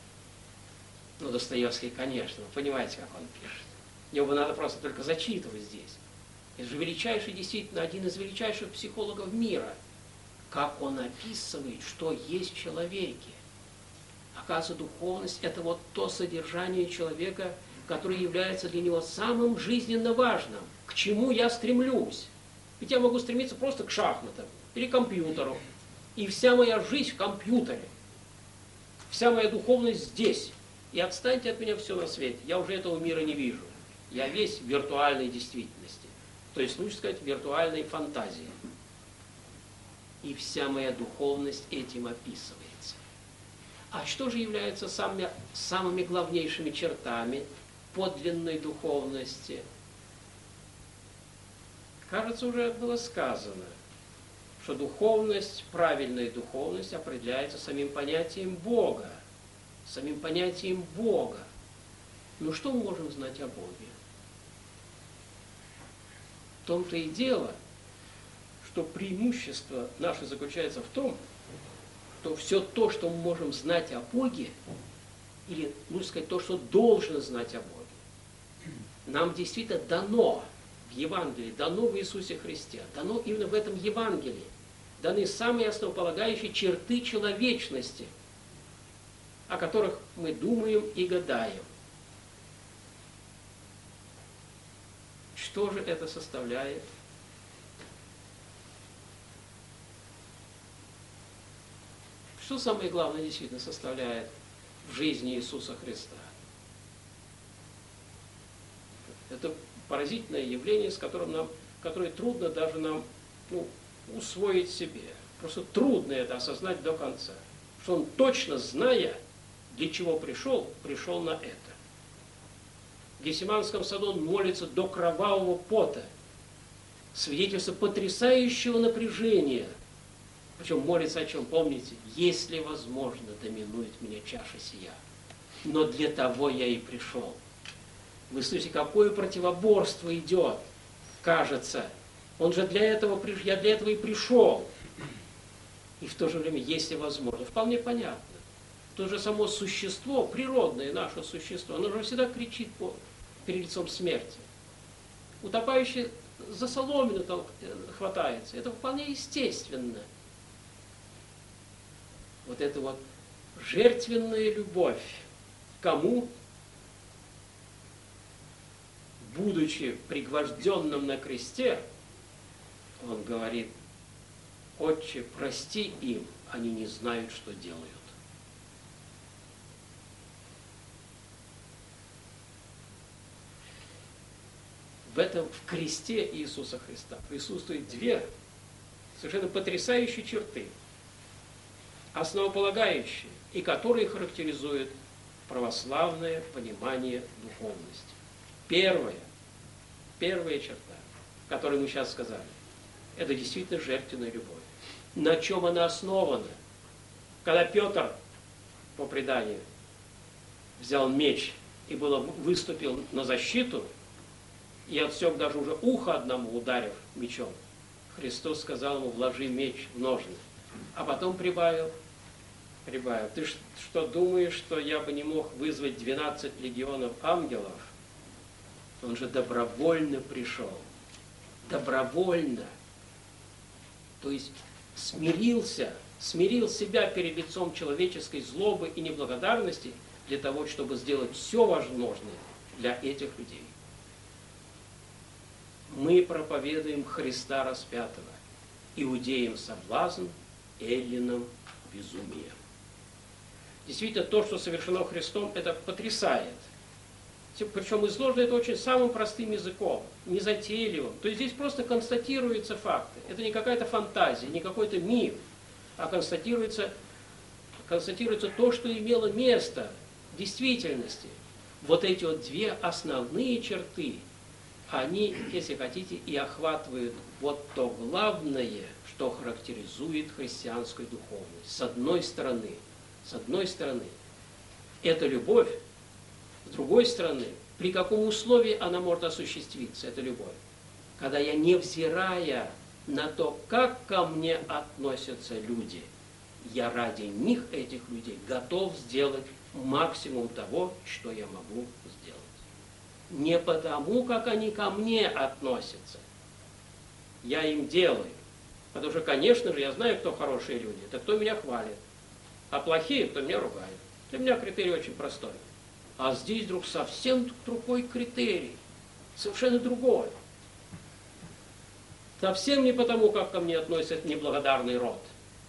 Speaker 1: Ну, Достоевский, конечно, вы понимаете, как он пишет. Его бы надо просто только зачитывать здесь. Это же величайший, действительно, один из величайших психологов мира. Как он описывает, что есть в человеке. Оказывается, духовность – это вот то содержание человека, которое является для него самым жизненно важным. К чему я стремлюсь? Ведь я могу стремиться просто к шахматам или компьютеру. И вся моя жизнь в компьютере. Вся моя духовность здесь. И отстаньте от меня все на свете. Я уже этого мира не вижу. Я весь в виртуальной действительности. То есть, лучше сказать, в виртуальной фантазии. И вся моя духовность этим описывается. А что же является самыми главнейшими чертами подлинной духовности? Кажется, уже было сказано, что духовность, правильная духовность определяется самим понятием Бога. Самим понятием Бога. Ну что мы можем знать о Боге? В том-то и дело, что преимущество наше заключается в том, что все то, что мы можем знать о Боге, или, лучше сказать, то, что должно знать о Боге, нам действительно дано в Евангелии, дано в Иисусе Христе, дано именно в этом Евангелии, даны самые основополагающие черты человечности, о которых мы думаем и гадаем. Что же это составляет? Что самое главное действительно составляет в жизни Иисуса Христа? Это поразительное явление, которое трудно даже нам усвоить себе. Просто трудно это осознать до конца. Что он, точно зная, для чего пришел на это. В Гефсиманском саду он молится до кровавого пота. Свидетельство потрясающего напряжения. Причем молится о чем? Помните? Если возможно, доминует меня чаша сия. Но для того я и пришел. Вы слышите, какое противоборство идет, кажется. Он же я для этого и пришел. И в то же время, если возможно, вполне понятно. То же само существо, природное наше существо, оно же всегда кричит перед лицом смерти. Утопающий за соломину хватается. Это вполне естественно. Вот эта вот жертвенная любовь. Кому? Будучи пригвожденным на кресте, он говорит: «Отче, прости им, они не знают, что делают». В кресте Иисуса Христа присутствуют две совершенно потрясающие черты, основополагающие, и которые характеризуют православное понимание духовности. Первая черта, которую мы сейчас сказали, это действительно жертвенная любовь. На чем она основана? Когда Петр, по преданию, взял меч и выступил на защиту, и отсек даже уже ухо одному, ударив мечом, Христос сказал ему: вложи меч в ножны. А потом прибавил: ты что думаешь, что я бы не мог вызвать 12 легионов ангелов? Он же добровольно пришел. Добровольно. То есть смирил себя перед лицом человеческой злобы и неблагодарности для того, чтобы сделать все возможное для этих людей. Мы проповедуем Христа распятого. Иудеям соблазн, эллинам безумие. Действительно, то, что совершено Христом, это потрясает. Причем изложено это очень самым простым языком, незатейливым. То есть здесь просто констатируются факты. Это не какая-то фантазия, не какой-то миф, а констатируется то, что имело место в действительности. Вот эти вот две основные черты, они, если хотите, и охватывают вот то главное, что характеризует христианскую духовность. С одной стороны, это любовь. С другой стороны, при каком условии она может осуществиться, эта любовь? Когда я, невзирая на то, как ко мне относятся люди, я ради них, этих людей, готов сделать максимум того, что я могу сделать. Не потому, как они ко мне относятся. Я им делаю. Потому что, конечно же, я знаю, кто хорошие люди. Это кто меня хвалит. А плохие, кто меня ругает. Для меня критерий очень простой. А здесь вдруг совсем другой критерий. Совершенно другой. Совсем не потому, как ко мне относится неблагодарный род.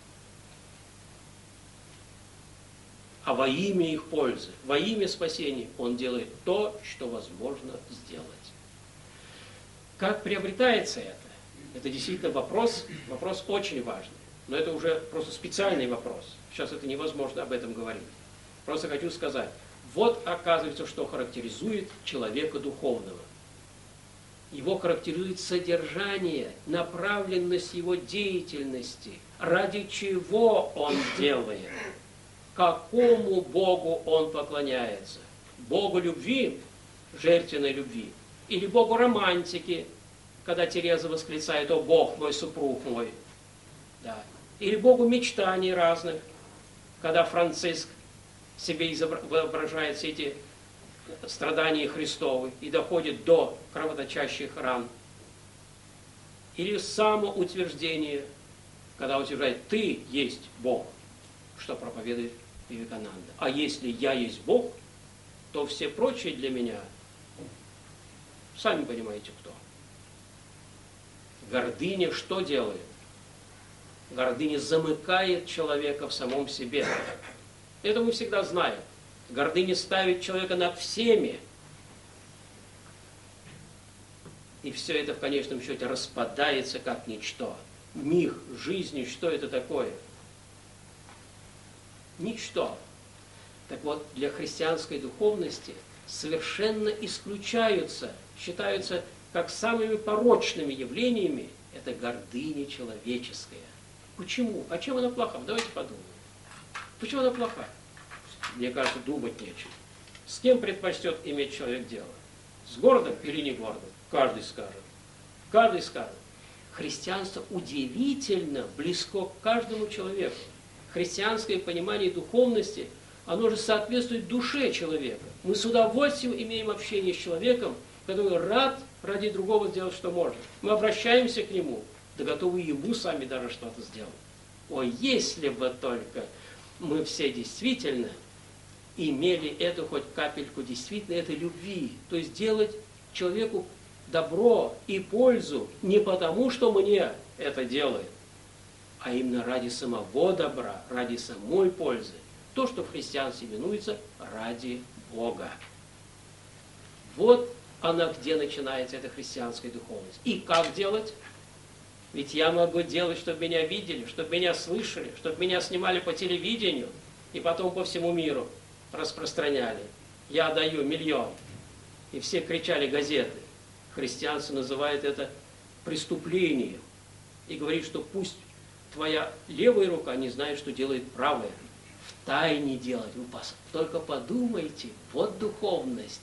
Speaker 1: А во имя их пользы, во имя спасения он делает то, что возможно сделать. Как приобретается это? Это действительно вопрос очень важный. Но это уже просто специальный вопрос. Сейчас это невозможно об этом говорить. Просто хочу сказать, вот оказывается, что характеризует человека духовного. Его характеризует содержание, направленность его деятельности, ради чего он делает, какому Богу он поклоняется. Богу любви, жертвенной любви, или Богу романтики, когда Тереза восклицает: «О Бог мой, супруг мой». Да. Или Богу мечтаний разных, когда Франциск себе воображает все эти страдания Христовы и доходит до кровоточащих ран. Или самоутверждение, когда утверждает: «Ты есть Бог», что проповедует Вивекананда. А если я есть Бог, то все прочие для меня, сами понимаете, кто. Гордыня что делает? Гордыня замыкает человека в самом себе. Это мы всегда знаем. Гордыня ставит человека над всеми. И все это в конечном счете распадается как ничто. Миг жизни, что это такое? Ничто. Так вот, для христианской духовности совершенно исключаются, считаются как самыми порочными явлениями, это гордыня человеческая. Почему? А чем она плоха? Давайте подумаем. Почему она плоха? Мне кажется, думать нечего. С кем предпочтет иметь человек дело? С городом или не городом? Каждый скажет. Каждый скажет. Христианство удивительно близко к каждому человеку. Христианское понимание духовности, оно же соответствует душе человека. Мы с удовольствием имеем общение с человеком, который рад ради другого сделать, что может. Мы обращаемся к нему, да готовы ему сами даже что-то сделать. Ой, если бы только мы все действительно имели эту хоть капельку действительно этой любви, то есть делать человеку добро и пользу не потому, что мне это делает, а именно ради самого добра, ради самой пользы. То, что в христианстве именуется ради Бога. Вот она, где начинается эта христианская духовность. И как делать? Ведь я могу делать, чтобы меня видели, чтобы меня слышали, чтобы меня снимали по телевидению и потом по всему миру распространяли. Я даю 1 000 000. И все кричали газеты. Христианство называет это преступлением. И говорит, что пусть твоя левая рука не знает, что делает правая. Втайне делать. Вы только подумайте, вот духовность.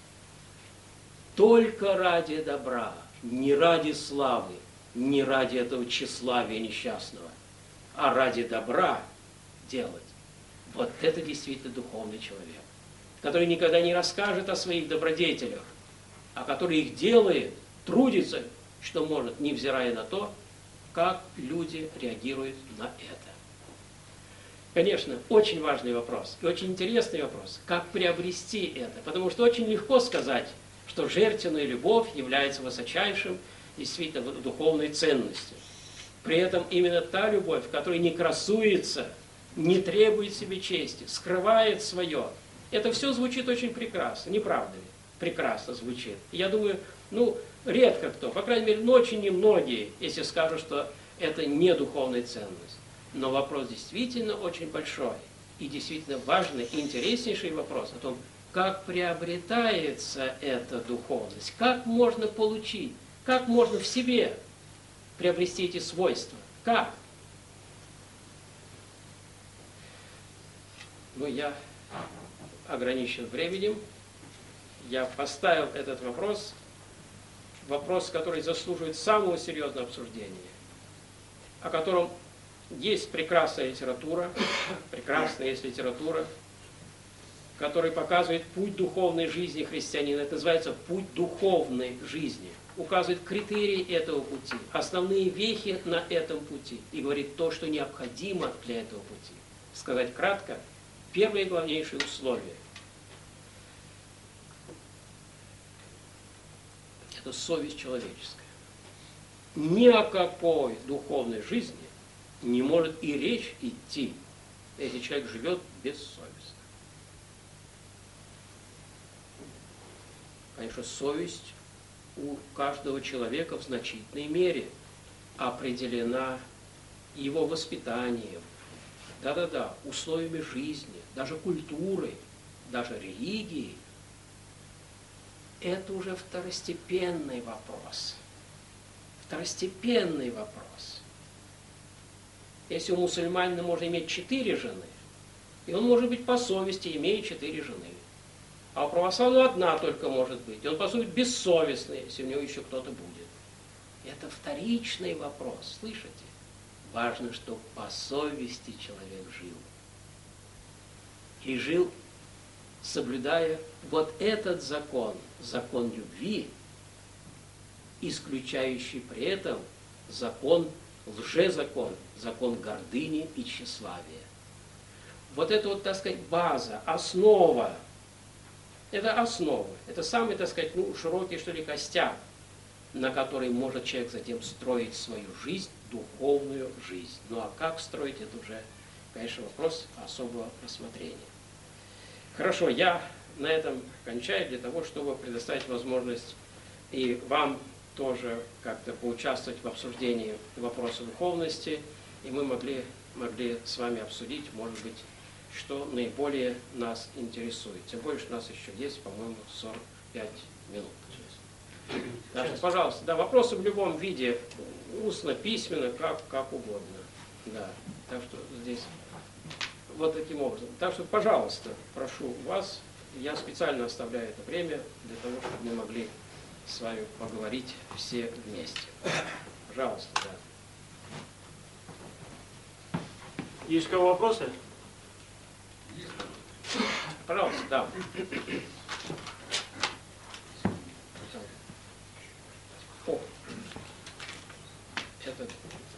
Speaker 1: Только ради добра, не ради славы, не ради этого тщеславия несчастного, а ради добра делать. Вот это действительно духовный человек, который никогда не расскажет о своих добродетелях, а который их делает, трудится, что может, невзирая на то, как люди реагируют на это. Конечно, очень важный вопрос и очень интересный вопрос, как приобрести это, потому что очень легко сказать, что жертвенная любовь является высочайшим, действительно, духовной ценностью. При этом именно та любовь, которая не красуется, не требует себе чести, скрывает свое. Это все звучит очень прекрасно, не правда ли? Прекрасно звучит. Я думаю, редко кто, по крайней мере, очень немногие, если скажут, что это не духовная ценность. Но вопрос действительно очень большой, и действительно важный, и интереснейший вопрос о том, как приобретается эта духовность, как можно получить, как можно в себе приобрести эти свойства, как? Я ограничен временем, я поставил этот вопрос, который заслуживает самого серьезного обсуждения, о котором есть прекрасная литература, которая показывает путь духовной жизни христианина. Это называется путь духовной жизни. Указывает критерии этого пути, основные вехи на этом пути. И говорит то, что необходимо для этого пути. Сказать кратко, первое и главнейшее условие – это совесть человеческая. Ни о какой духовной жизни не может и речь идти, если человек живет бессовестно. Конечно, совесть у каждого человека в значительной мере определена его воспитанием, условиями жизни, даже культурой, даже религией. это уже второстепенный вопрос. Второстепенный вопрос. Если у мусульманина можно иметь 4 жены, и он может быть по совести, имея 4 жены. А у православного одна только может быть. И он, по сути, бессовестный, если у него еще кто-то будет. Это вторичный вопрос, слышите? Важно, чтобы по совести человек жил. И жил, соблюдая вот этот закон, закон любви, исключающий при этом закон, лжезакон, закон гордыни и тщеславия. Вот это вот, так сказать, база, основа. Это основа. Это самый, так сказать, широкий, что ли, костяк, на который может человек затем строить свою жизнь, духовную жизнь. Ну а как строить, это уже, конечно, вопрос особого рассмотрения. Хорошо, я на этом кончаю для того, чтобы предоставить возможность и вам тоже как-то поучаствовать в обсуждении вопроса духовности, и мы могли с вами обсудить, может быть, что наиболее нас интересует. Тем более, что у нас еще есть, по-моему, 45 минут. Да, пожалуйста, да, вопросы в любом виде, устно, письменно, как угодно. Да, так что здесь вот таким образом. Так что, пожалуйста, прошу вас, я специально оставляю это время для того, чтобы мы могли с вами поговорить все вместе. Пожалуйста, да.
Speaker 2: Есть у кого вопросы?
Speaker 1: Пожалуйста, да. О, это...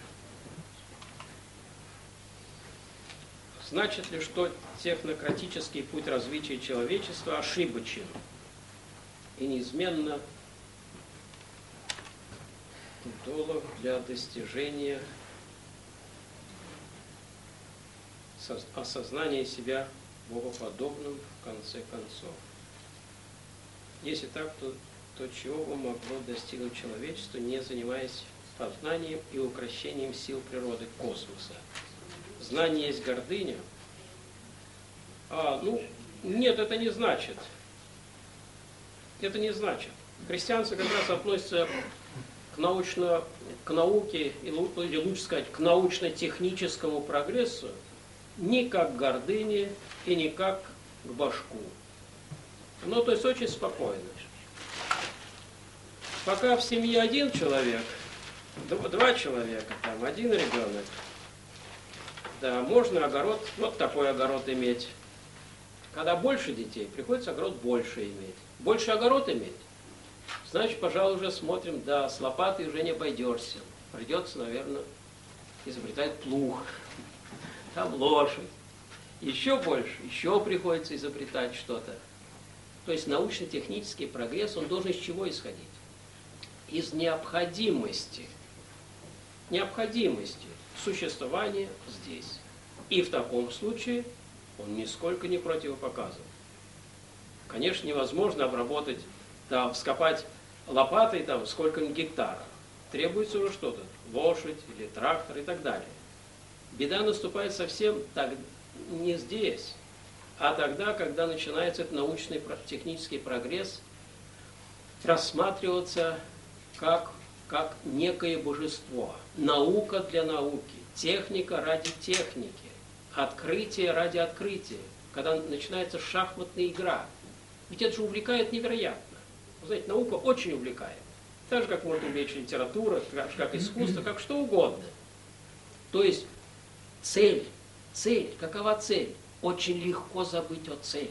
Speaker 1: Значит ли, что технократический путь развития человечества ошибочен и неизменно долг для достижения осознания себя богоподобным в конце концов? Если так, то чего бы могло достигнуть человечество, не занимаясь познанием и укрощением сил природы космоса? Знание есть гордыня? Нет, это не значит. Это не значит. Христианство как раз относится к науке, или лучше сказать, к научно-техническому прогрессу не как к гордыне и не как к башку. То есть очень спокойно. Пока в семье один человек, 2 человека, там, 1 ребенок, да, можно огород, вот такой огород иметь. Когда больше детей, приходится огород больше иметь. Больше огород иметь, значит, пожалуй, уже смотрим, да, с лопатой уже не обойдешься. Придется, наверное, изобретать плуг, там лошадь. Еще больше, еще приходится изобретать что-то. То есть научно-технический прогресс, он должен из чего исходить? Из необходимости существования здесь. И в таком случае он нисколько не противопоказан. Конечно, невозможно обработать, да, вскопать лопатой там сколько-нибудь гектаров. Требуется уже что-то, лошадь или трактор и так далее. Беда наступает совсем так не здесь, а тогда, когда начинается этот научный технический прогресс рассматриваться как некое божество. Наука для науки, техника ради техники, открытие ради открытия, когда начинается шахматная игра. Ведь это же увлекает невероятно. Вы знаете, наука очень увлекает. Так же, как может увлечь литература, как искусство, как что угодно. То есть цель, какова цель? Очень легко забыть о цели.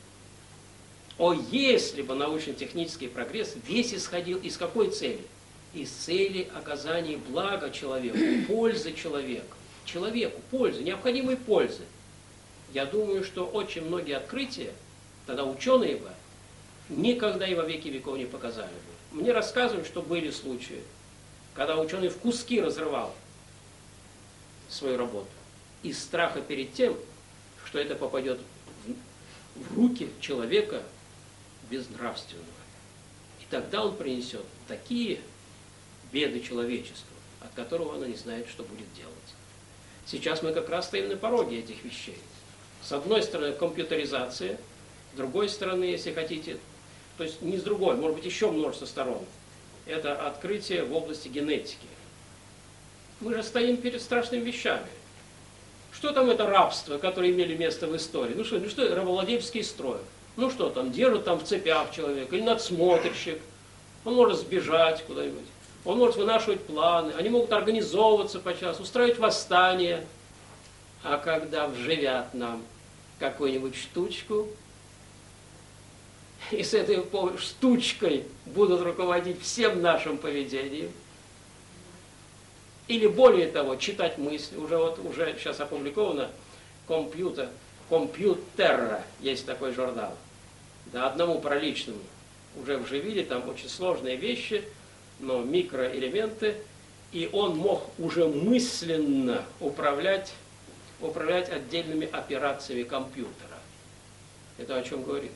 Speaker 1: Если бы научно-технический прогресс весь исходил из какой цели? Из цели оказания блага человеку, пользы человеку, пользы, необходимой пользы. Я думаю, что очень многие открытия, тогда ученые бы, никогда и во веки веков не показали бы. Мне рассказывают, что были случаи, когда ученый в куски разрывал свою работу из страха перед тем, что это попадет в руки человека безнравственного. И тогда он принесет такие беды человечеству, от которого оно не знает, что будет делать. Сейчас мы как раз стоим на пороге этих вещей. С одной стороны, компьютеризация, с другой стороны, если хотите, то есть не с другой, может быть, еще множество сторон. Это открытие в области генетики. Мы же стоим перед страшными вещами. Что там это рабство, которое имели место в истории? Ну что рабовладельческий строй? Ну что там, держат там в цепях человека, или надсмотрщик. Он может сбежать куда-нибудь. Он может вынашивать планы. Они могут организовываться подчас, устраивать восстание. А когда вживят нам какую-нибудь штучку, и с этой штучкой будут руководить всем нашим поведением, или более того, читать мысли, уже сейчас опубликовано компьютера, есть такой журнал, да, одному проличному, уже вживили там очень сложные вещи, но микроэлементы, и он мог уже мысленно управлять отдельными операциями компьютера. Это о чем говорит?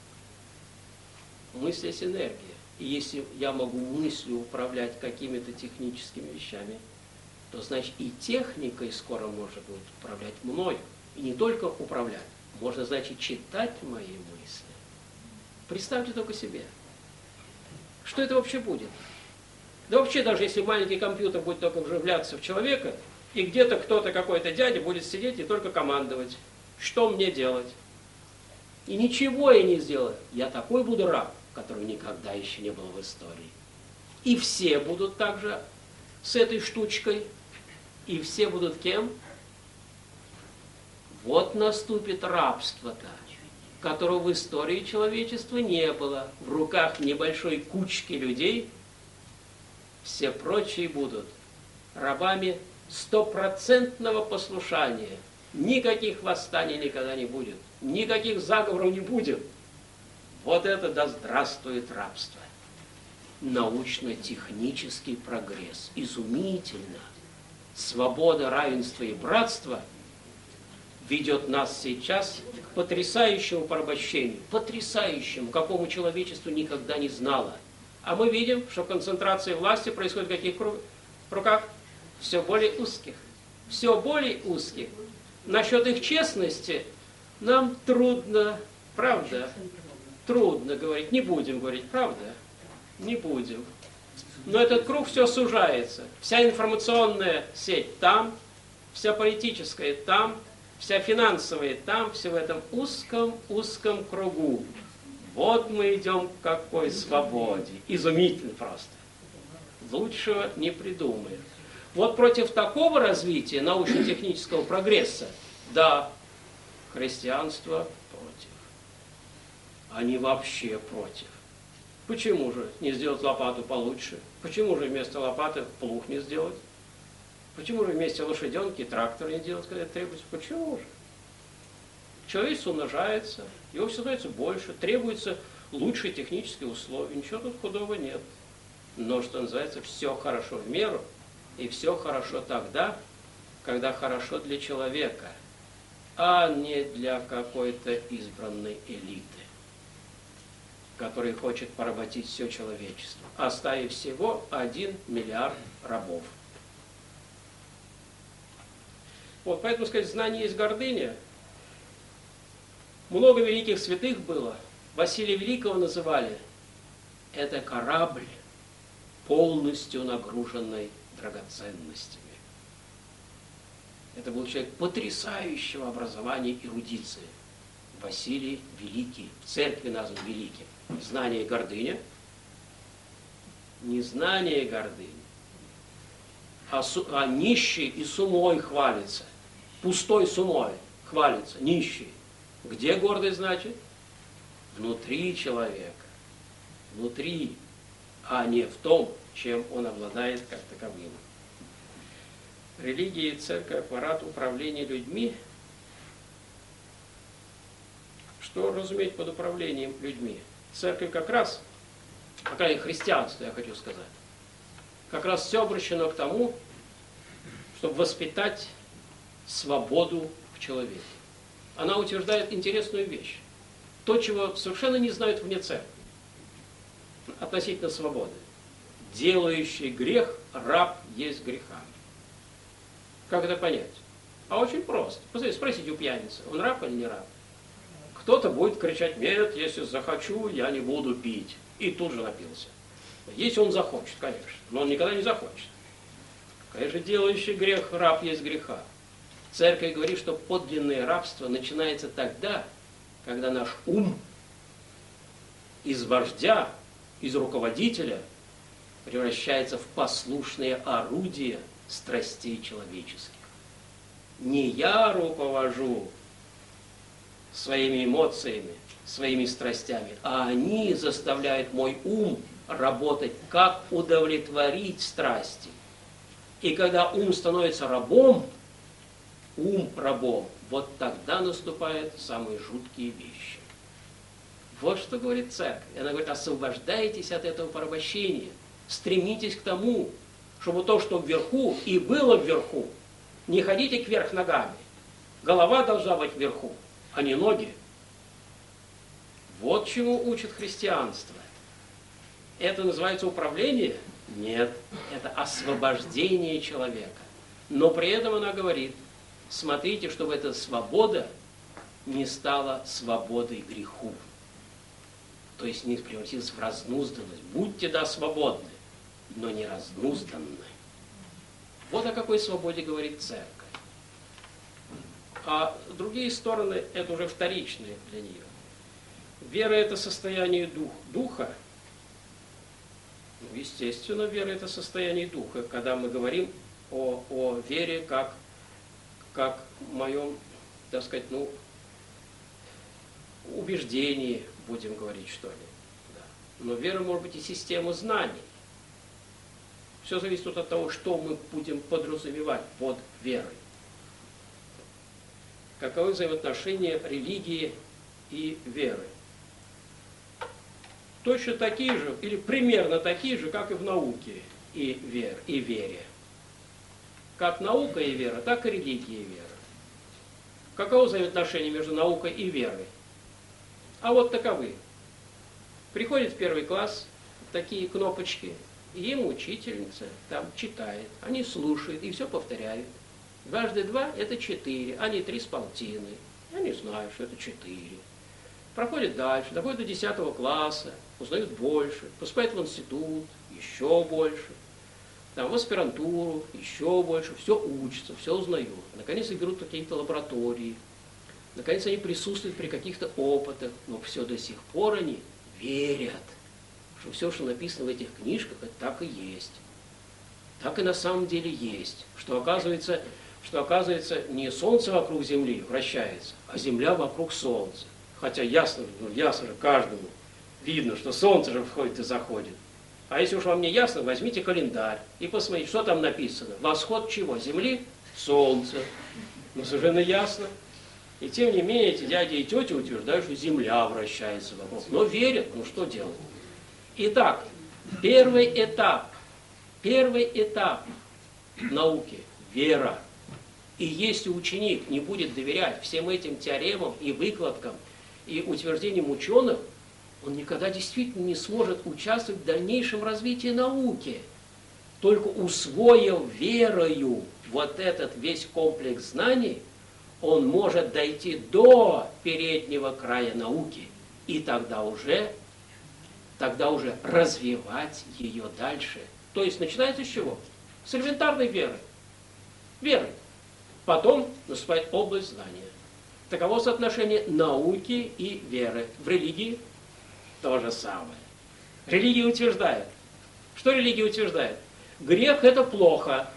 Speaker 1: Мысль есть энергия. И если я могу мыслью управлять какими-то техническими вещами, то значит и техникой скоро можно будет управлять мною. И не только управлять, можно, значит, читать мои мысли. Представьте только себе. Что это вообще будет? Да вообще, даже если маленький компьютер будет только вживляться в человека, и где-то кто-то, какой-то дядя будет сидеть и только командовать, что мне делать. И ничего я не сделаю. Я такой буду раб, которого никогда еще не было в истории. И все будут также с этой штучкой. И все будут кем? Вот наступит рабство-то, которого в истории человечества не было. В руках небольшой кучки людей все прочие будут рабами стопроцентного послушания. Никаких восстаний никогда не будет. Никаких заговоров не будет. Вот это да здравствует рабство. Научно-технический прогресс. Изумительно. Свобода, равенство и братство ведет нас сейчас к потрясающему порабощению. Потрясающему, какому человечество никогда не знало. А мы видим, что концентрация власти происходит в каких руках? Все более узких. Все более узких. Насчет их честности нам трудно, правда? Трудно говорить. Не будем говорить, правда? Не будем. Но этот круг все сужается. Вся информационная сеть там, вся политическая там, вся финансовая там, все в этом узком кругу. Вот мы идем к какой свободе. Изумительно просто. Лучшего не придумаешь. Вот против такого развития научно-технического прогресса, да, христианство против. Они вообще против. Почему же не сделать лопату получше? Почему же вместо лопаты плуг не сделать? Почему же вместо лошаденки трактор не делать, когда это требуется? Почему же? Человечество умножается, его все становится больше, требуются лучшие технические условия. Ничего тут худого нет. Но, что называется, все хорошо в меру, и все хорошо тогда, когда хорошо для человека, а не для какой-то избранной элиты, которая хочет поработить все человечество, оставив всего 1 миллиард рабов. Вот, поэтому, сказать, знание есть гордыня. Много великих святых было. Василия Великого называли. Это корабль, полностью нагруженный драгоценностями. Это был человек потрясающего образования и эрудиции. Василий Великий, в церкви назван великим. Знание и гордыня. Не знание и гордыня, а нищий и с умой хвалится. Пустой с умой хвалится, нищий. Где гордость значит? Внутри человека. Внутри, а не в том, чем он обладает как таковым. Религия и церковь, аппарат управления людьми. Что разуметь под управлением людьми? Церковь как раз, пока христианство, я хочу сказать, как раз все обращено к тому, чтобы воспитать свободу в человеке. Она утверждает интересную вещь. То, чего совершенно не знают вне церкви, относительно свободы. Делающий грех, раб есть греха. Как это понять? А очень просто. Посмотрите, спросите у пьяницы, он раб или не раб? Кто-то будет кричать: нет, если захочу, я не буду пить. И тут же напился. Если он захочет, конечно, но он никогда не захочет. Конечно, делающий грех, раб есть греха. Церковь говорит, что подлинное рабство начинается тогда, когда наш ум из вождя, из руководителя превращается в послушные орудия страстей человеческих. Не я руковожу своими эмоциями, своими страстями, а они заставляют мой ум работать, как удовлетворить страсти. И когда ум становится рабом, вот тогда наступают самые жуткие вещи. Вот что говорит церковь. Она говорит: освобождайтесь от этого порабощения, стремитесь к тому, чтобы то, что вверху, и было вверху. Не ходите кверх ногами. Голова должна быть вверху, а не ноги. Вот чему учит христианство. Это называется управление? Нет, это освобождение человека. Но при этом она говорит: смотрите, чтобы эта свобода не стала свободой греху. То есть не превратилась в разнузданность. Будьте, да, свободны, но не разнузданны. Вот о какой свободе говорит церковь. А другие стороны – это уже вторичные для нее. Вера – это состояние духа. Естественно, вера – это состояние духа. Когда мы говорим о вере как моем, так сказать, убеждении, будем говорить, что ли. Да. Но вера может быть и система знаний. Все зависит от того, что мы будем подразумевать под верой. Каковы взаимоотношения религии и веры? Точно такие же, или примерно такие же, как и в науке и вере. Как наука и вера, так и религия и вера. Каково взаимоотношение между наукой и верой? А вот таковы. Приходит в первый класс, такие кнопочки, и им учительница там читает, они слушают и все повторяют. 2 × 2 – это 4, а не 3 с полтиной. Я не знаю, что это 4. Проходит дальше, доходит до 10 класса, узнают больше, поступает в институт, еще больше, там, в аспирантуру, еще больше, все учатся, все узнают. Наконец их берут в какие-то лаборатории, наконец они присутствуют при каких-то опытах, но все до сих пор они верят, что все, что написано в этих книжках, это так и есть. Так и на самом деле есть, что оказывается, не Солнце вокруг Земли вращается, а Земля вокруг Солнца. Хотя ясно же каждому видно, что Солнце же входит и заходит. А если уж вам не ясно, возьмите календарь и посмотрите, что там написано. Восход чего? Земли? Солнца. Ну, совершенно ясно. И тем не менее, эти дяди и тети утверждают, что Земля вращается вокруг. Но верят, ну что делать? Итак, первый этап науки – вера. И если ученик не будет доверять всем этим теоремам и выкладкам и утверждениям ученых, он никогда действительно не сможет участвовать в дальнейшем развитии науки. Только усвоив верою вот этот весь комплекс знаний, он может дойти до переднего края науки. И тогда уже развивать ее дальше. То есть начинается с чего? С элементарной веры. Веры. Потом наступает область знания. Таково соотношение науки и веры. В религии то же самое. Религия утверждает. Что религия утверждает? Грех – это плохо.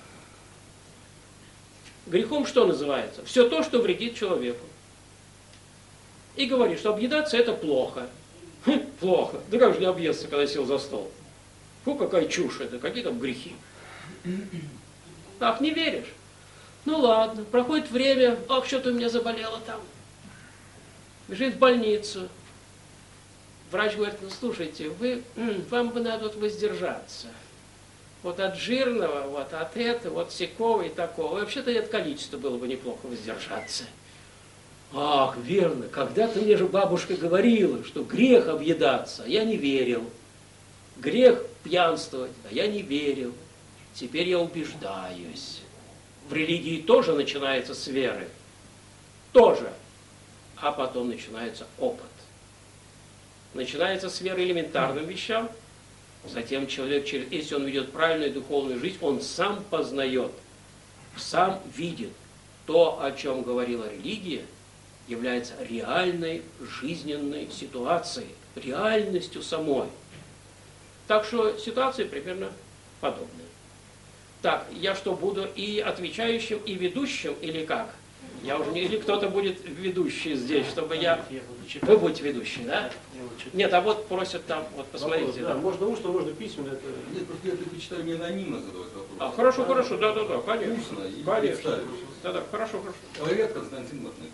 Speaker 1: Грехом что называется? Все то, что вредит человеку. И говорит, что объедаться – это плохо. Плохо. Да как же не объесться, когда сел за стол? Фу, какая чушь это, какие там грехи. Ах, не веришь? Ну ладно, проходит время, ах, что-то у меня заболело там. Бежит в больницу. Врач говорит, ну слушайте, вам бы надо воздержаться. Вот от жирного, вот от этого, вот сякого и такого. Вообще-то от количества было бы неплохо воздержаться. Ах, верно, когда-то мне же бабушка говорила, что грех объедаться, а я не верил. Грех пьянствовать, а я не верил. Теперь я убеждаюсь. В религии тоже начинается с веры. Тоже. а потом начинается опыт. Начинается с веры элементарным вещам, затем человек, если он ведет правильную духовную жизнь, он сам познает, сам видит. То, о чем говорила религия, является реальной жизненной ситуацией, реальностью самой. Так что ситуации примерно подобные. Так, я что, буду и отвечающим, и ведущим, или как? Я уже не, или кто-то будет ведущий здесь, чтобы я... Вы будете ведущий, да? Нет, а вот просят там, вот посмотрите.
Speaker 2: Да, можно устно, можно письменно. Это...
Speaker 3: Нет, просто я предпочитаю не анонимно задавать вопрос.
Speaker 1: Хорошо, хорошо, да, конечно.
Speaker 3: Устно и
Speaker 1: Конечно.
Speaker 3: представишь.
Speaker 1: Да, хорошо.
Speaker 3: Поэт Константин Матныков.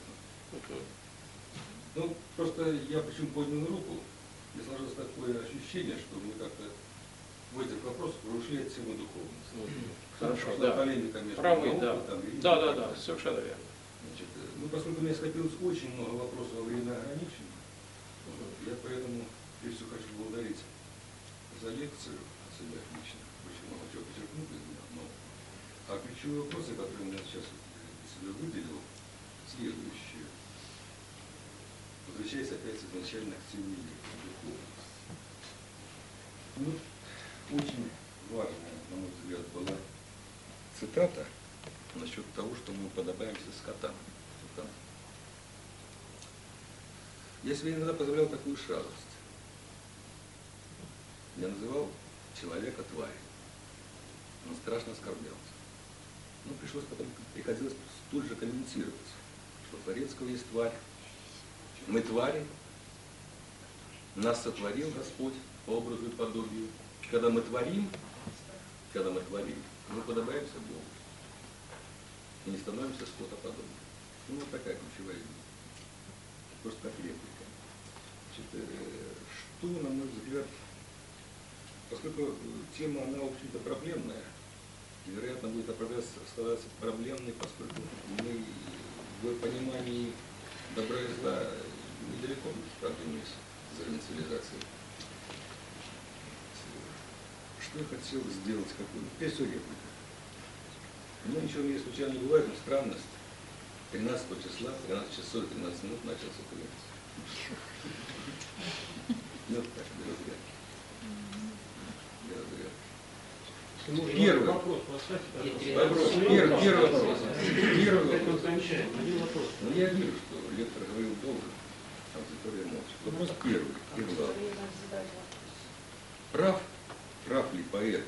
Speaker 3: Ну, просто я почему поднял руку, мне сложилось такое ощущение, что мы как-то в этих вопросах нарушили тему духовности.
Speaker 1: Хорошо,
Speaker 3: Пошла
Speaker 1: да.
Speaker 3: полемика между
Speaker 1: Правы,
Speaker 3: наукой,
Speaker 1: да.
Speaker 3: там, религией.
Speaker 1: Да, совершенно верно.
Speaker 3: Значит, ну, поскольку у меня скопилось очень много вопросов во время ограничено, я поэтому прежде всего хочу благодарить за лекцию от себя лично. Очень много чего подчеркнуть из меня, но ключевые вопросы, которые я сейчас себе выделил, следующие. Возвращаясь опять изначально к теме духовности. Ну, очень важная, на мой взгляд, была цитата насчет того, что мы подобаемся скотам. Я себе иногда позволял такую шалость. Я называл человека тварью. Он страшно оскорблялся. Но приходилось тут же комментировать, что Творецкого есть тварь. Мы твари, нас сотворил Господь по образу и подобию. Когда мы творим, мы подобаемся Богу. И не становимся скотоподобными. Ну, вот такая ключевая идея. Просто как реплика. Значит, что, на мой взгляд, поскольку тема, она, в общем-то, проблемная, и, вероятно, будет оставаться проблемной, поскольку мы в понимании добра и зла недалеко продвинулись за цивилизацией. Что я хотел сделать, какую? Прежде всего, реплика. Ну, ничего в мире случайно не бывает, но странность. 13 числа, 13 часов и 13 минут начался клянец. Ну, так, без разрядки. Первый вопрос. Первый вопрос. Ну, я вижу, что лектор говорил долго, аудитория молчит. Вопрос первый. Прав ли поэт,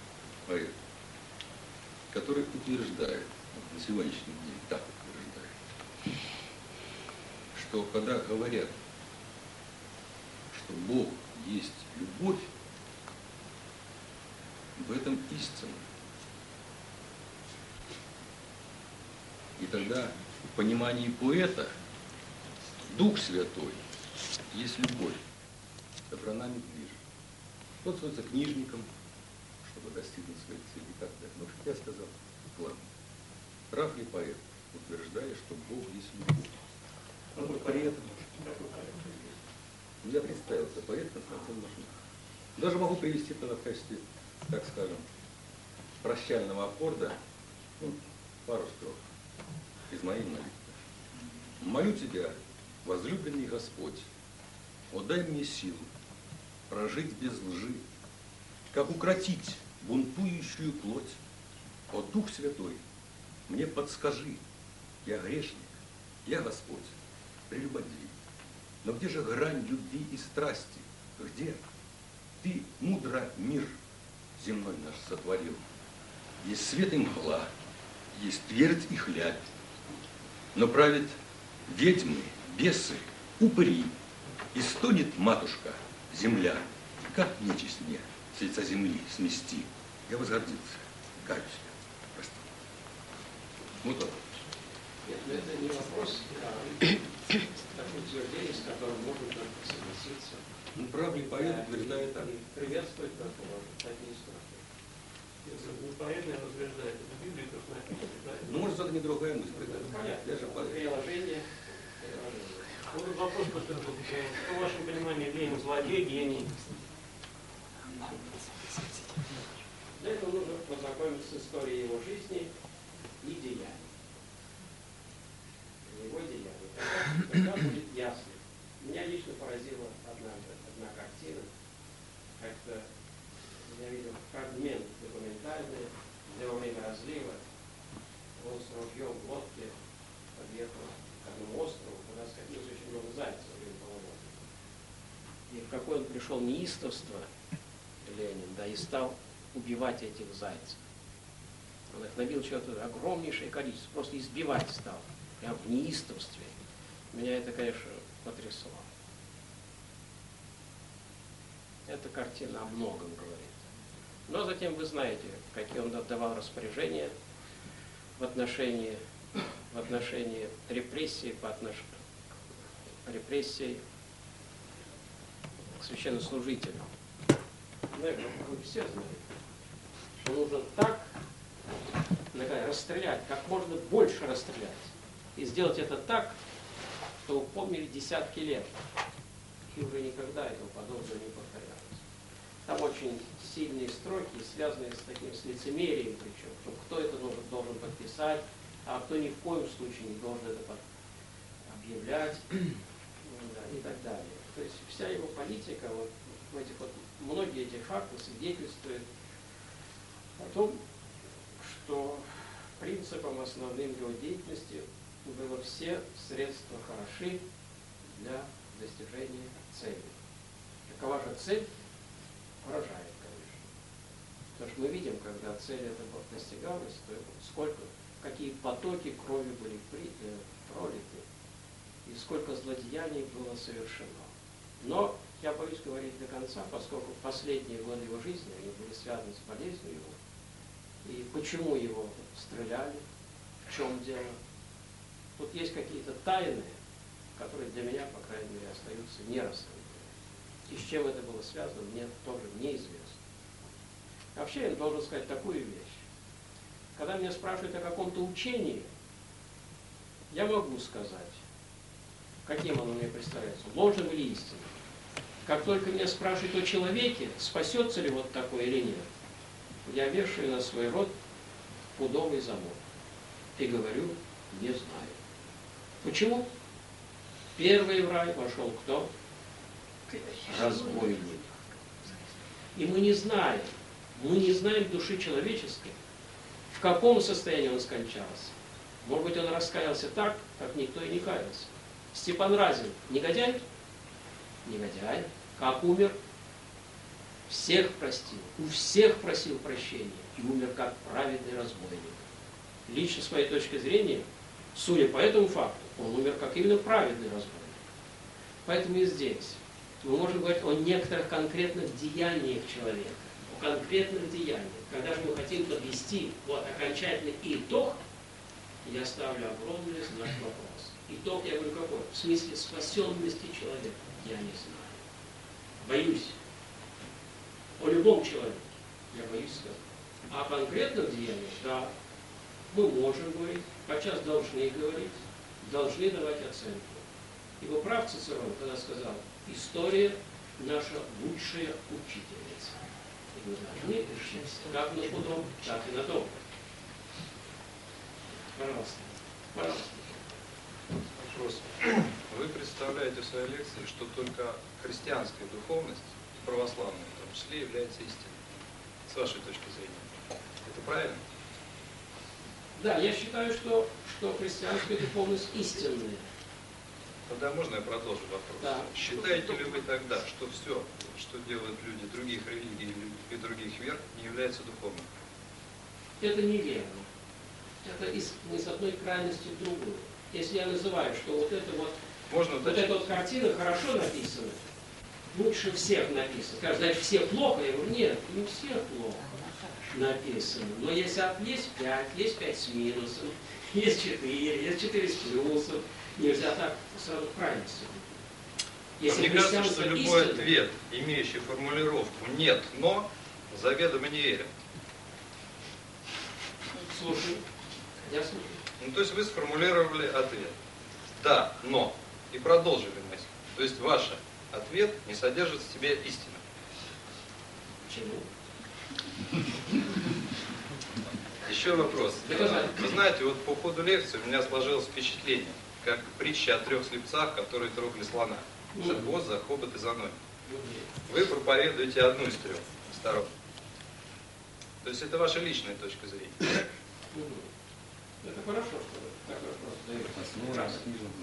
Speaker 3: который утверждает, на сегодняшний день так утверждает, что когда говорят, что Бог есть любовь, в этом истина. И тогда в понимании поэта Дух Святой есть любовь, которая нами движет. Вот становится книжником, чтобы достигнуть своих целей и так далее. Но как я сказал, ладно. Прав ли поэт, утверждая, что Бог есть любовь? Он при этом, я представился, поэт Константин Матныков. Даже могу привести это в качестве, так скажем, прощального аккорда, пару строк из моей молитвы. Молю Тебя, возлюбленный Господь, о дай мне силу прожить без лжи, как укротить бунтующую плоть. О Дух Святой, мне подскажи, я грешник, я Господь, прелюбодей. Но где же грань любви и страсти? Где? Ты мудро мир земной наш сотворил. Есть свет и мгла, есть твердь и хлябь. Но правят ведьмы, бесы, упыри. И стонет матушка, земля. Как нечисть мне с лица земли смести? Я возгордился, каюсь, прости. Вот он.
Speaker 1: Нет, это не вопрос, такое утверждение, с которым можно только согласиться.
Speaker 3: Ну, прав ли поэт утверждает так?
Speaker 1: Приветствует, как положено, так не страшно.
Speaker 2: Не поэт, наверное, утверждает. Это Библия, как написано.
Speaker 3: Ну, может, это не другая мысль.
Speaker 1: Понятно.
Speaker 3: Я же поэт.
Speaker 1: Приложение.
Speaker 2: Вот вопрос поступил. Что в вашем понимании Ленин злодей, гений?
Speaker 1: Для этого нужно познакомиться с историей его жизни и деяний. Его деяний. тогда будет ясно. Меня лично поразила одна картина. Как-то я видел фрагмент документальный, где во время разлива он с ружьем в лодке подъехал к одному острову, куда скопилось очень много зайцев во время половодья. И в какое он пришел неистовство, Ленин, да, и стал убивать этих зайцев. Он их набил чего-то огромнейшее количество, просто избивать стал, прям в неистовстве. Меня это, конечно, потрясло. Эта картина о многом говорит. Но затем вы знаете, какие он отдавал распоряжения в отношении репрессий репрессий к священнослужителям. Наверное, вы все знаете, что нужно так расстрелять, как можно больше расстрелять. И сделать это так, чтобы помнили десятки лет. И уже никогда этого подобного не повторялось. Там очень сильные строки, связанные с лицемерием, причем, что кто это должен подписать, а кто ни в коем случае не должен это объявлять, и так далее. То есть вся его политика, вот в этих многие эти факты свидетельствуют о том, что принципом основным его деятельности было все средства хороши для достижения цели. Какова же цель? Поражает, конечно. Потому что мы видим, когда цель эта достигалась, то какие потоки крови были пролиты, и сколько злодеяний было совершено. Но я боюсь говорить до конца, поскольку последние годы его жизни они были связаны с болезнью его. И почему его стреляли, в чем дело. Тут есть какие-то тайны, которые для меня, по крайней мере, остаются нераскрытыми. И с чем это было связано, мне тоже неизвестно. Вообще, я должен сказать такую вещь. Когда меня спрашивают о каком-то учении, я могу сказать, каким оно мне представляется, ложным или истинным. Как только меня спрашивают о человеке, спасется ли вот такой или нет, я вешаю на свой рот пудовый замок и говорю, не знаю. Почему? Первый в рай вошел кто? Разбойник. И мы не знаем души человеческой, в каком состоянии он скончался. Может быть, он раскаялся так, как никто и не каялся. Степан Разин негодяй? Негодяй. Как умер? Всех простил, у всех просил прощения и умер как праведный разбойник. Лично с моей точки зрения, судя по этому факту, он умер как именно праведный разбойник. Поэтому и здесь мы можем говорить о некоторых конкретных деяниях человека, о конкретных деяниях. Когда же мы хотим подвести окончательный итог, я ставлю огромный знак вопроса. Итог, я говорю, какой? В смысле спасенности человека. Я не знаю. Боюсь. О любом человеке я боюсь сказать. А о конкретных деяниях, да, мы можем говорить, подчас должны говорить, должны давать оценку. Ибо прав Цицерон, когда сказал, история наша лучшая учительница. И мы должны учиться как на худом, так и на добром. Пожалуйста. Пожалуйста.
Speaker 4: Вопрос. Вы представляете в своей лекции, что только христианская духовность, православная в том числе, является истиной. С вашей точки зрения. Это правильно?
Speaker 1: Да, я считаю, что христианская духовность истинная.
Speaker 4: Тогда можно я продолжу вопрос?
Speaker 1: Да.
Speaker 4: Считаете ли вы тогда, что все, что делают люди других религий и других вер, не является духовным?
Speaker 1: Это неверно. Это мы с одной крайности в другую. Если я называю, что вот это эта вот картина хорошо написана, лучше всех написано. Скажут, значит, все плохо? Я говорю, нет, не все плохо написано. Но есть 5, есть 5 с минусом, есть 4, есть 4 с плюсом. Нельзя так сразу в крайности.
Speaker 4: Мне кажется, что любой ответ, имеющий формулировку «нет, но», заведомо неверен.
Speaker 1: Слушай, я слушаю.
Speaker 4: Ну, то есть вы сформулировали ответ «да, но» и продолжили мысль. То есть ваш ответ не содержит в себе истины.
Speaker 1: Почему?
Speaker 4: Еще вопрос.
Speaker 1: Доказать.
Speaker 4: Вы знаете, вот по ходу лекции у меня сложилось впечатление, как притча о 3 слепцах, которые трогали слона. Шахвоза, хобот и заной. Вы проповедуете одну из 3 сторон. То есть это ваша личная точка зрения.
Speaker 1: Это хорошо, что вы такой вопрос задаете.
Speaker 3: Прекрасно.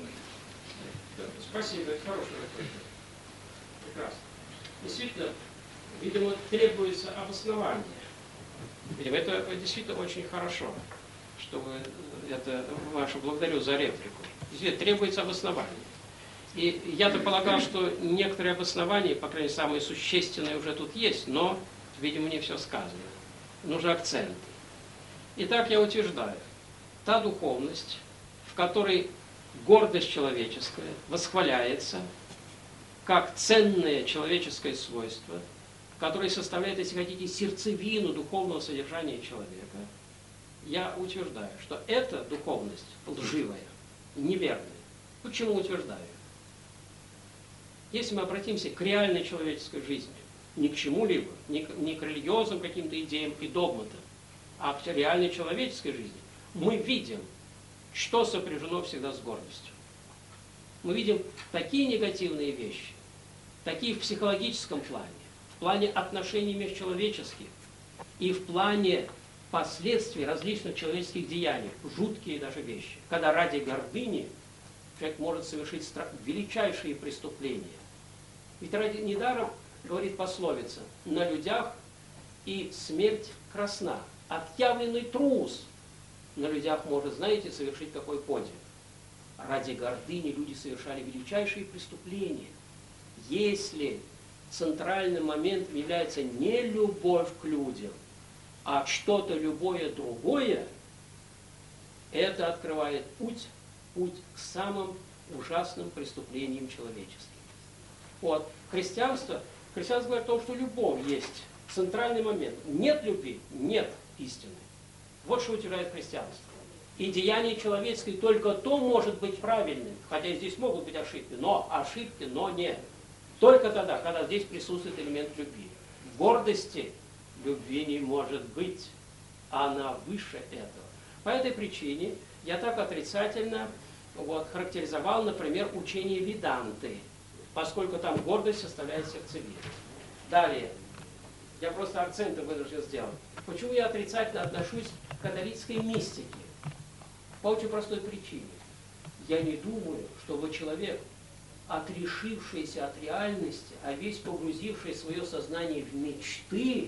Speaker 1: Спасибо, это хороший вопрос. Прекрасно. Действительно, видимо, требуется обоснование. Видимо, это действительно очень хорошо, что вы это вашу благодарю за реплику. Действительно, требуется обоснование. И я-то полагал, что некоторые обоснования, по крайней мере, самые существенные уже тут есть, но, видимо, не все сказано. Нужны акценты. Итак, я утверждаю, та духовность, в которой гордость человеческая восхваляется как ценное человеческое свойство, которое составляет, если хотите, сердцевину духовного содержания человека, я утверждаю, что эта духовность лживая, неверная. Почему утверждаю? Если мы обратимся к реальной человеческой жизни, не к чему-либо, не к религиозным каким-то идеям и догматам, а к реальной человеческой жизни, мы видим, что сопряжено всегда с гордостью. Мы видим такие негативные вещи, такие в психологическом плане, в плане отношений межчеловеческих и в плане последствий различных человеческих деяний, жуткие даже вещи, когда ради гордыни человек может совершить величайшие преступления. Ведь недаром говорит пословица: на людях и смерть красна. Отъявленный трус на людях может, знаете, совершить какой подвиг. Ради гордыни люди совершали величайшие преступления. Если центральным моментом является не любовь к людям, а что-то любое другое, это открывает путь к самым ужасным преступлениям человеческим. Вот. Христианство говорит о том, что любовь есть центральный момент. Нет любви, нет истины. Вот что утверждает христианство. И деяние человеческое только то может быть правильным, хотя здесь могут быть ошибки, но нет. Только тогда, когда здесь присутствует элемент любви. В гордости любви не может быть, она выше этого. По этой причине я так отрицательно характеризовал, например, учение Веданты, поскольку там гордость составляет сердцевину. Далее, я просто акценты вынужден сделать. Почему я отрицательно отношусь к католической мистике? По очень простой причине. Я не думаю, что вы человек, отрешившийся от реальности, а весь погрузивший свое сознание в мечты,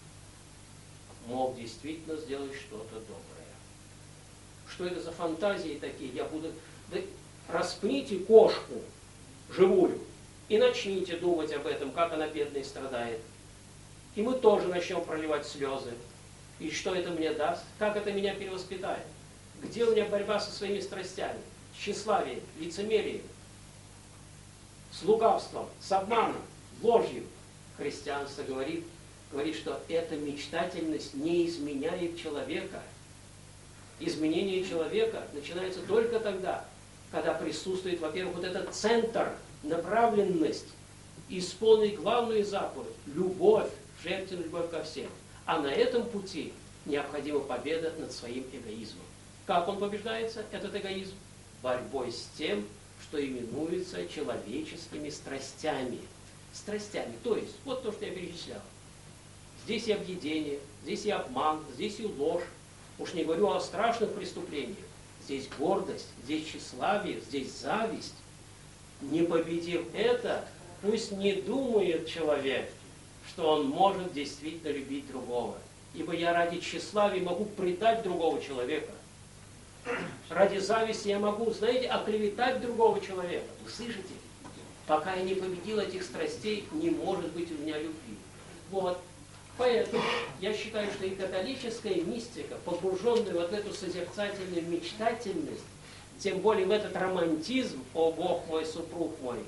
Speaker 1: мог действительно сделать что-то доброе. Что это за фантазии такие? Да распните кошку живую и начните думать об этом, как она бедная страдает. И мы тоже начнем проливать слезы. И что это мне даст? Как это меня перевоспитает? Где у меня борьба со своими страстями? С тщеславием, лицемерием, с лукавством, с обманом, ложью. Христианство говорит, что эта мечтательность не изменяет человека. Изменение человека начинается только тогда, когда присутствует, во-первых, вот этот центр, направленность, исполнить главную заповедь – любовь, жертвенную любовь ко всем. А на этом пути необходима победа над своим эгоизмом. Как он побеждается, этот эгоизм? Борьбой с тем, что именуется человеческими страстями. Страстями, то есть, вот то, что я перечислял. Здесь и объедение, здесь и обман, здесь и ложь. Уж не говорю о страшных преступлениях. Здесь гордость, здесь тщеславие, здесь зависть. Не победив это, пусть не думает человек, что он может действительно любить другого. Ибо я ради тщеславия могу предать другого человека. Ради зависти я могу, знаете, оклеветать другого человека. Вы слышите? Пока я не победил этих страстей, не может быть у меня любви. Вот. Поэтому я считаю, что и католическая мистика, погруженная вот в эту созерцательную мечтательность, тем более в этот романтизм, о Бог мой, супруг мой,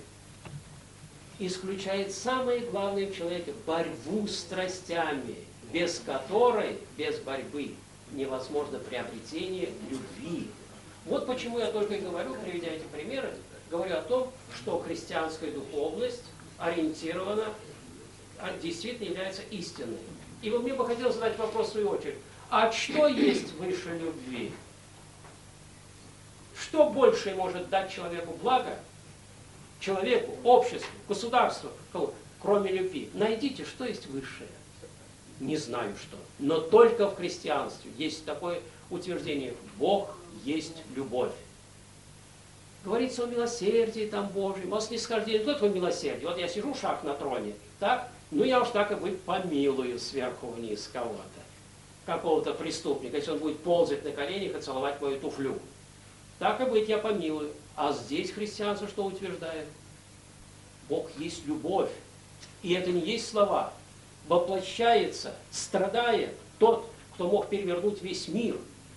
Speaker 1: исключает самое главное в человеке – борьбу с страстями, без которой, без борьбы, невозможно приобретение любви. Вот почему я только и говорю, приведя эти примеры, говорю о том, что христианская духовность ориентирована, действительно является истинной. И мне бы хотелось задать вопрос в свою очередь. А что есть выше любви? Что большее может дать человеку благо, человеку, обществу, государству, кроме любви? Найдите, что есть высшее. Не знаю что. Но только в христианстве есть такое утверждение: Бог есть любовь. Говорится о милосердии там Божьем, о снисхождении. Кто твое милосердие? Вот я сижу шаг на троне, так? Ну я уж так и быть помилую сверху вниз кого-то. Какого-то преступника, если он будет ползать на коленях и целовать мою туфлю. Так и быть, я помилую. А здесь христианство что утверждает? Бог есть любовь. И это не есть слова. Воплощается, страдает тот, кто мог перевернуть весь мир.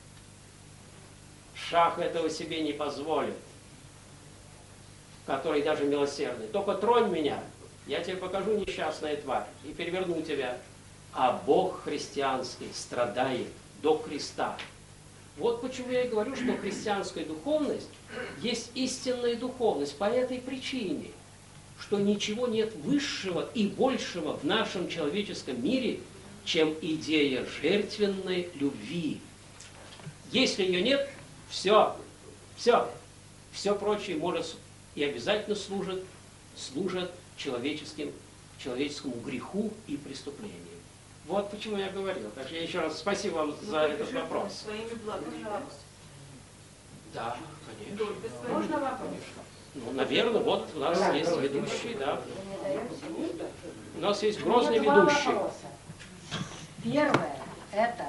Speaker 1: Шах этого себе не позволит, который даже милосердный. Только тронь меня, я тебе покажу, несчастная тварь, и переверну тебя. А Бог христианский страдает до креста. Вот почему я и говорю, что христианская духовность есть истинная духовность по этой причине, что ничего нет высшего и большего в нашем человеческом мире, чем идея жертвенной любви. Если ее нет, все прочее может и обязательно служат человеческому греху и преступлению. Вот почему я говорил. Так что я еще раз спасибо вам за этот вопрос.
Speaker 5: Своими благами.
Speaker 1: Да, конечно.
Speaker 5: Можно вопрос?
Speaker 1: Ну, наверное, вот у нас есть ведущий, да. У нас есть грозный
Speaker 6: Два
Speaker 1: ведущий.
Speaker 6: вопроса. Первое – это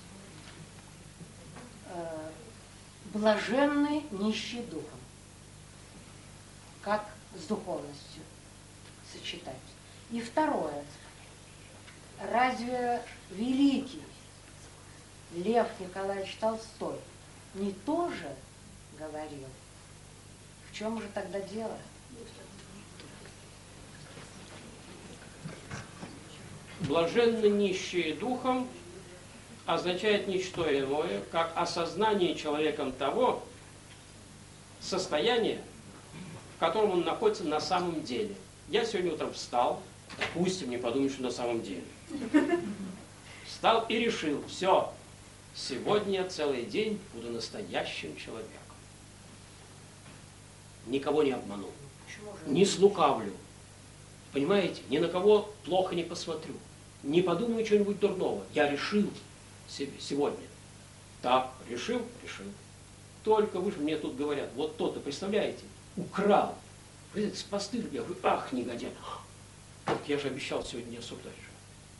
Speaker 6: блаженный нищий духом. Как с духовностью сочетать? И второе – разве великий Лев Николаевич Толстой не тоже говорил? В чем же тогда дело?
Speaker 1: Блаженны нищие духом означает не что иное, как осознание человеком того состояния, в котором он находится на самом деле. Я сегодня утром встал, допустим, не подумай, что на самом деле. Встал и решил: все, сегодня целый день буду настоящим человеком. Никого не обману, не слукавлю. Понимаете, ни на кого плохо не посмотрю, не подумаю чего-нибудь дурного. Я решил сегодня. Так, решил. Только вы же мне тут говорят, вот тот-то, представляете, украл. С постыдом. Я говорю: ах, негодяй. Так я же обещал сегодня не осуждать же.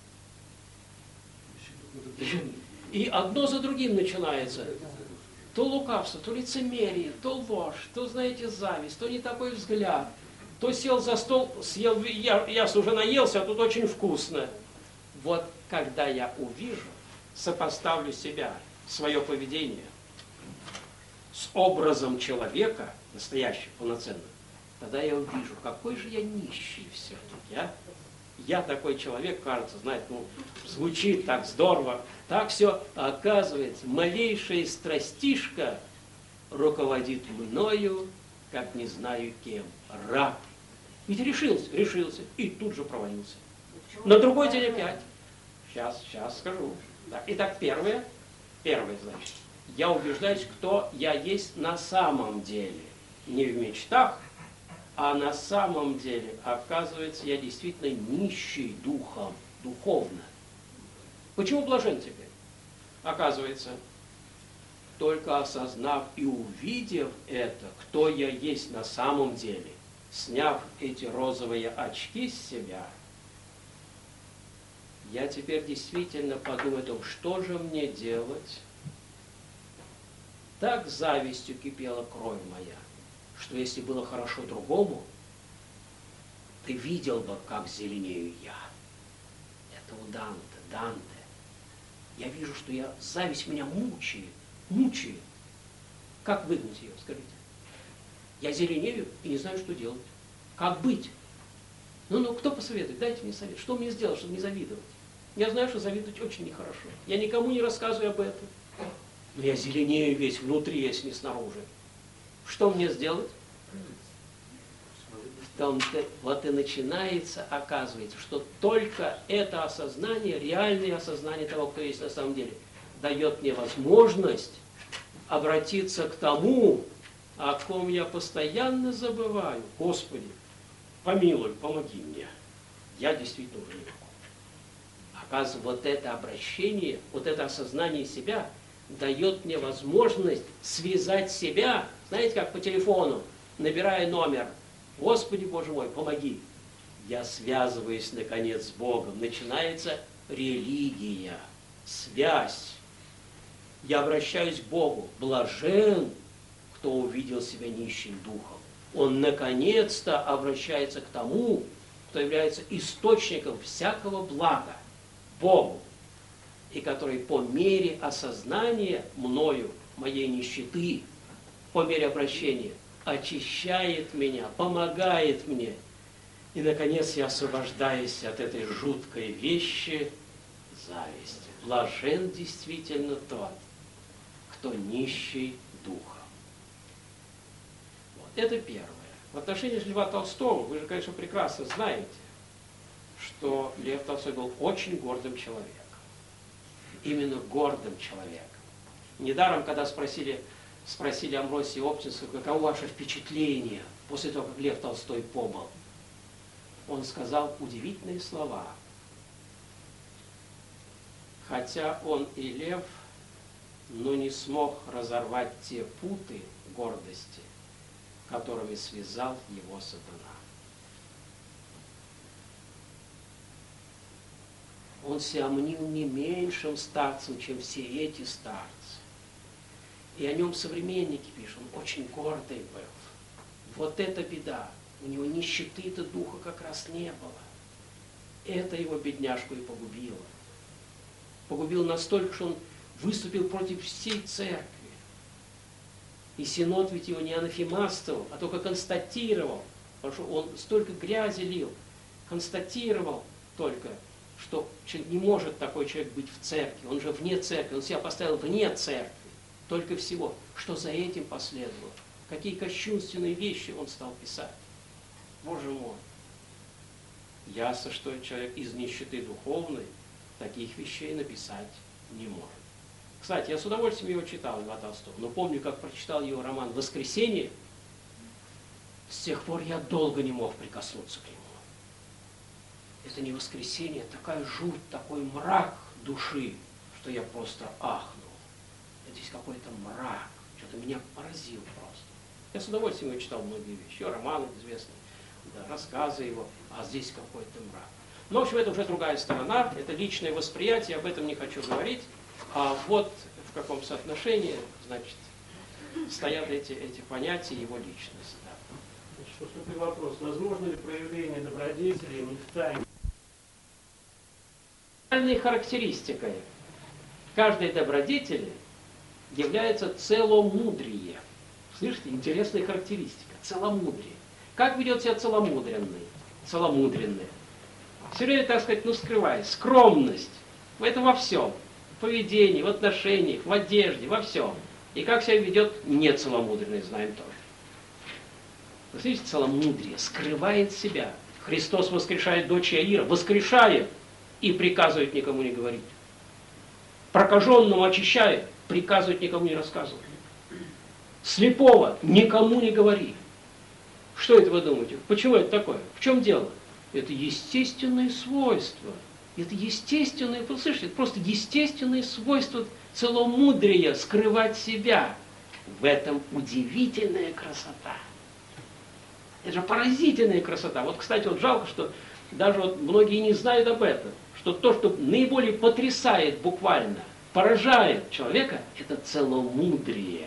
Speaker 1: И одно за другим начинается. То лукавство, то лицемерие, то ложь, то, знаете, зависть, то не такой взгляд. То сел за стол, съел, я уже наелся, а тут очень вкусно. Вот когда я увижу, сопоставлю себя, свое поведение с образом человека, настоящего, полноценного, тогда я увижу, какой же я нищий все-таки, а? Я такой человек, кажется, знаете, ну, звучит так здорово, так все, а оказывается, малейшая страстишка руководит мною, как не знаю кем, раб. Ведь решился, и тут же провалился. На другой день опять. Сейчас скажу. Так, итак, первое, значит, я убеждаюсь, кто я есть на самом деле. Не в мечтах, а на самом деле, оказывается, я действительно нищий духом, духовно. Почему блажен теперь? Оказывается, только осознав и увидев это, кто я есть на самом деле, сняв эти розовые очки с себя, я теперь действительно подумаю о том, что же мне делать. Так завистью кипела кровь моя, что если было хорошо другому, ты видел бы, как зеленею я. Это у Данте. Я вижу, что зависть меня мучает. Как выгнать ее, скажите? Я зеленею и не знаю, что делать. Как быть? Ну, кто посоветует? Дайте мне совет. Что мне сделать, чтобы не завидовать? Я знаю, что завидовать очень нехорошо. Я никому не рассказываю об этом. Но я зеленею весь внутри, если не снаружи. Что мне сделать? Вот и начинается, оказывается, что только это осознание, реальное осознание того, кто есть на самом деле, дает мне возможность обратиться к тому, о ком я постоянно забываю. Господи, помилуй, помоги мне. Я действительно уже не могу. Оказывается, вот это обращение, вот это осознание себя дает мне возможность связать себя, знаете, как по телефону, набирая номер. Господи, Боже мой, помоги. Я связываюсь, наконец, с Богом. Начинается религия, связь. Я обращаюсь к Богу. Блажен, кто увидел себя нищим духом. Он, наконец-то, обращается к тому, кто является источником всякого блага, Богу, и который по мере осознания мною, моей нищеты, по мере обращения, очищает меня, помогает мне. И, наконец, я освобождаюсь от этой жуткой вещи зависти. Блажен действительно тот, кто нищий духом. Вот. Это первое. В отношении Льва Толстого, вы же, конечно, прекрасно знаете, что Лев Толстой был очень гордым человеком. Именно гордым человеком. Недаром, когда спросили Амвросия Оптинского, каково ваше впечатление после того, как Лев Толстой побыл, он сказал удивительные слова. Хотя он и лев, но не смог разорвать те путы гордости, которыми связал его сатана. Он себя мнил не меньшим старцем, чем все эти старцы. И о нем современники пишут, он очень гордый был. Вот это беда. У него нищеты-то духа как раз не было. Это его бедняжку и погубило. Погубил настолько, что он выступил против всей церкви. И Синод ведь его не анафематствовал, а только констатировал. Потому что он столько грязи лил, констатировал только, что не может такой человек быть в церкви. Он же вне церкви, он себя поставил вне церкви. Только всего. Что за этим последовало? Какие кощунственные вещи он стал писать. Боже мой. Ясно, что человек из нищеты духовной таких вещей написать не может. Кстати, я с удовольствием его читал, Льва Толстого, но помню, как прочитал его роман «Воскресенье», с тех пор я долго не мог прикоснуться к нему. Это не воскресенье, такая жуть, такой мрак души, что я просто ахнул. Здесь какой-то мрак, что-то меня поразило просто. Я с удовольствием его читал многие вещи, его романы известные, да, рассказы его, а здесь какой-то мрак. Но, в общем, это уже другая сторона, это личное восприятие, об этом не хочу говорить. А вот в каком соотношении, значит, стоят эти понятия его личности. Да.
Speaker 2: Значит, поступил вопрос, возможно ли проявление добродетели не в тайне?
Speaker 1: Характеристикой каждой добродетели является целомудрие. Слышите, интересная характеристика. Целомудрие. Как ведет себя целомудренный? Целомудренный. Все время, так сказать, скрывая. Скромность. Это во всем. В поведении, в отношениях, в одежде, во всем. И как себя ведет нецеломудренный, знаем тоже. Вы слышите, целомудрие скрывает себя. Христос воскрешает дочь Иаира, воскрешает и приказывает никому не говорить. Прокаженному очищает, приказывает никому не рассказывать. Слепого никому не говори. Что это вы думаете? Почему это такое? В чем дело? Это естественное свойство. Это естественное, вы слышите, это просто естественное свойство целомудрия скрывать себя. В этом удивительная красота. Это же поразительная красота. Вот, кстати, вот жалко, что даже вот многие не знают об этом, что то, что наиболее потрясает буквально, поражает человека, это целомудрие.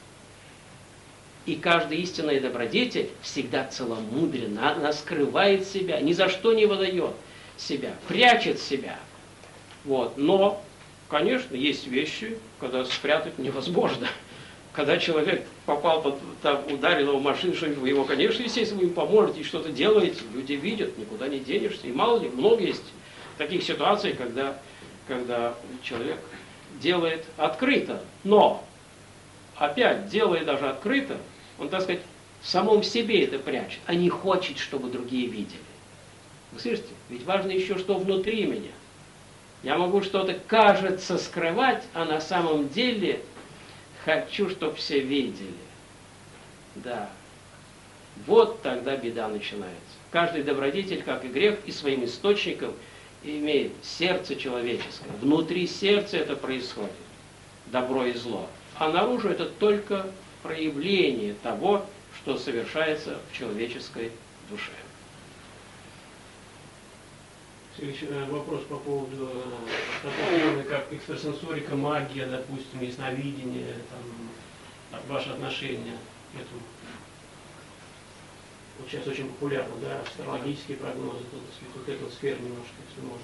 Speaker 1: И каждая истинная добродетель всегда целомудрена, она скрывает себя, ни за что не выдает себя, прячет себя. Вот. Но, конечно, есть вещи, когда спрятать невозможно. Когда человек попал, ударил его машину, что-нибудь, вы его, конечно, естественно, вы ему поможете и что-то делаете, люди видят, никуда не денешься. И мало ли, много есть таких ситуаций, когда человек делает открыто. Но, опять, делая даже открыто, он, так сказать, в самом себе это прячет, а не хочет, чтобы другие видели. Вы слышите? Ведь важно еще, что внутри меня. Я могу что-то, кажется, скрывать, а на самом деле хочу, чтобы все видели. да, вот тогда беда начинается. Каждый добродетель, как и грех, и своим источником имеет сердце человеческое. Внутри сердца это происходит, добро и зло. А наружу это только проявление того, что совершается в человеческой душе.
Speaker 2: Следующий вопрос по поводу такого, как экстрасенсорика, магия, допустим, ясновидение, там, ваше отношение к этому. Вот сейчас очень популярно, да, астрологические прогнозы, вот эту сферу немножко, если можно.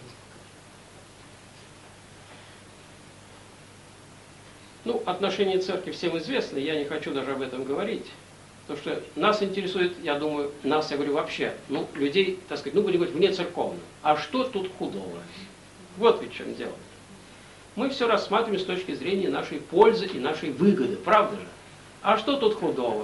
Speaker 1: Ну, отношение церкви всем известно, я не хочу даже об этом говорить. Потому что нас интересует, я думаю, я говорю вообще, людей, так сказать, будем говорить, вне церковных. А что тут худого? Вот ведь в чем дело. Мы все рассматриваем с точки зрения нашей пользы и нашей выгоды, правда же? А что тут худого?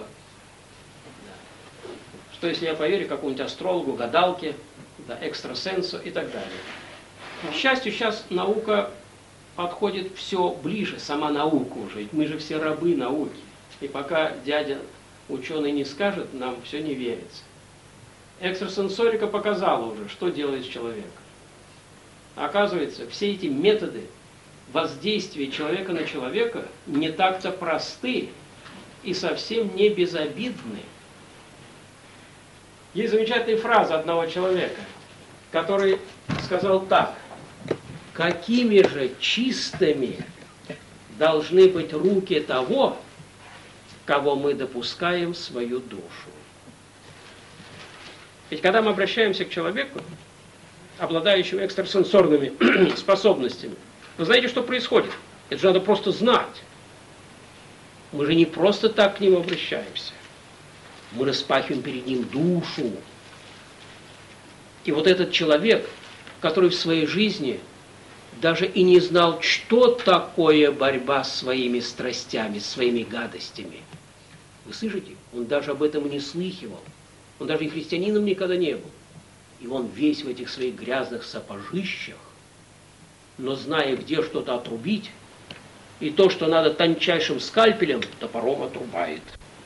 Speaker 1: Что если я поверю какому-нибудь астрологу, гадалке, да, экстрасенсу и так далее. К счастью, сейчас наука подходит все ближе, сама наука уже. Ведь мы же все рабы науки. И пока дядя ученый не скажет, нам все не верится. Экстрасенсорика показала уже, что делает с человеком. Оказывается, все эти методы воздействия человека на человека не так-то просты и совсем не безобидны. Есть замечательная фраза одного человека, который сказал так: какими же чистыми должны быть руки того, кого мы допускаем в свою душу. Ведь когда мы обращаемся к человеку, обладающему экстрасенсорными способностями, вы знаете, что происходит? Это же надо просто знать. Мы же не просто так к нему обращаемся. Мы распахиваем перед ним душу. И вот этот человек, который в своей жизни даже и не знал, что такое борьба с своими страстями, своими гадостями. Вы слышите? Он даже об этом и не слыхивал. Он даже и христианином никогда не был. И он весь в этих своих грязных сапожищах, но зная, где что-то отрубить, и то, что надо тончайшим скальпелем, топором отрубает,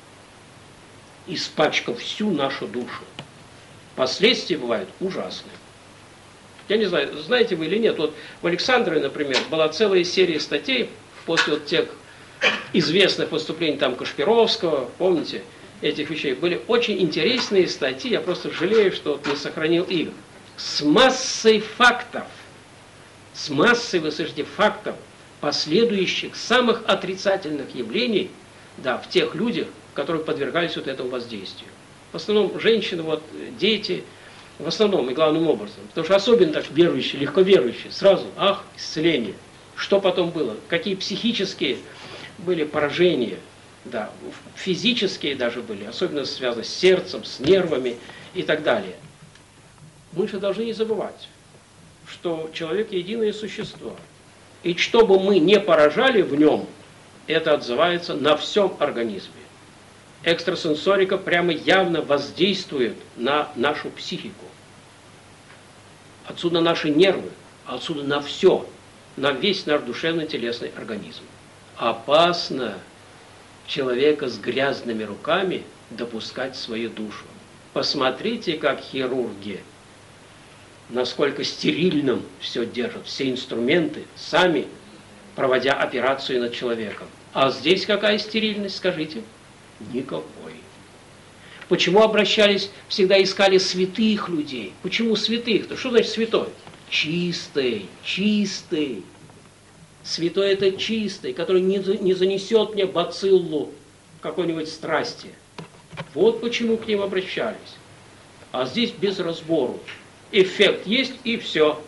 Speaker 1: испачкав всю нашу душу. Последствия бывают ужасные. Я не знаю, знаете вы или нет, вот в Александрове, например, была целая серия статей после вот тех известных выступлений там Кашпировского, помните, этих вещей. Были очень интересные статьи, я просто жалею, что вот не сохранил их. С массой фактов, с массой, вы слышите, фактов, последующих самых отрицательных явлений, да, в тех людях, которые подвергались вот этому воздействию. В основном женщины, вот, дети, в основном и главным образом. Потому что особенно так верующие, легко верующие, сразу, ах, исцеление. Что потом было? Какие психические были поражения, да, физические даже были, особенно связаны с сердцем, с нервами и так далее. Мы же должны не забывать, что человек единое существо. И что бы мы не поражали в нем, это отзывается на всем организме. Экстрасенсорика прямо явно воздействует на нашу психику. Отсюда наши нервы, отсюда на все, на весь наш душевно-телесный организм. Опасно человека с грязными руками допускать в свою душу. Посмотрите, как хирурги, насколько стерильным все держат, все инструменты, сами проводя операцию над человеком. А здесь какая стерильность, скажите? Никакой. Почему обращались, всегда искали святых людей? Почему святых-то? Что значит святой? Чистый, чистый. Святой это чистый, который не занесет мне бациллу какой-нибудь страсти. Вот почему к ним обращались. А здесь без разбору. Эффект есть и все.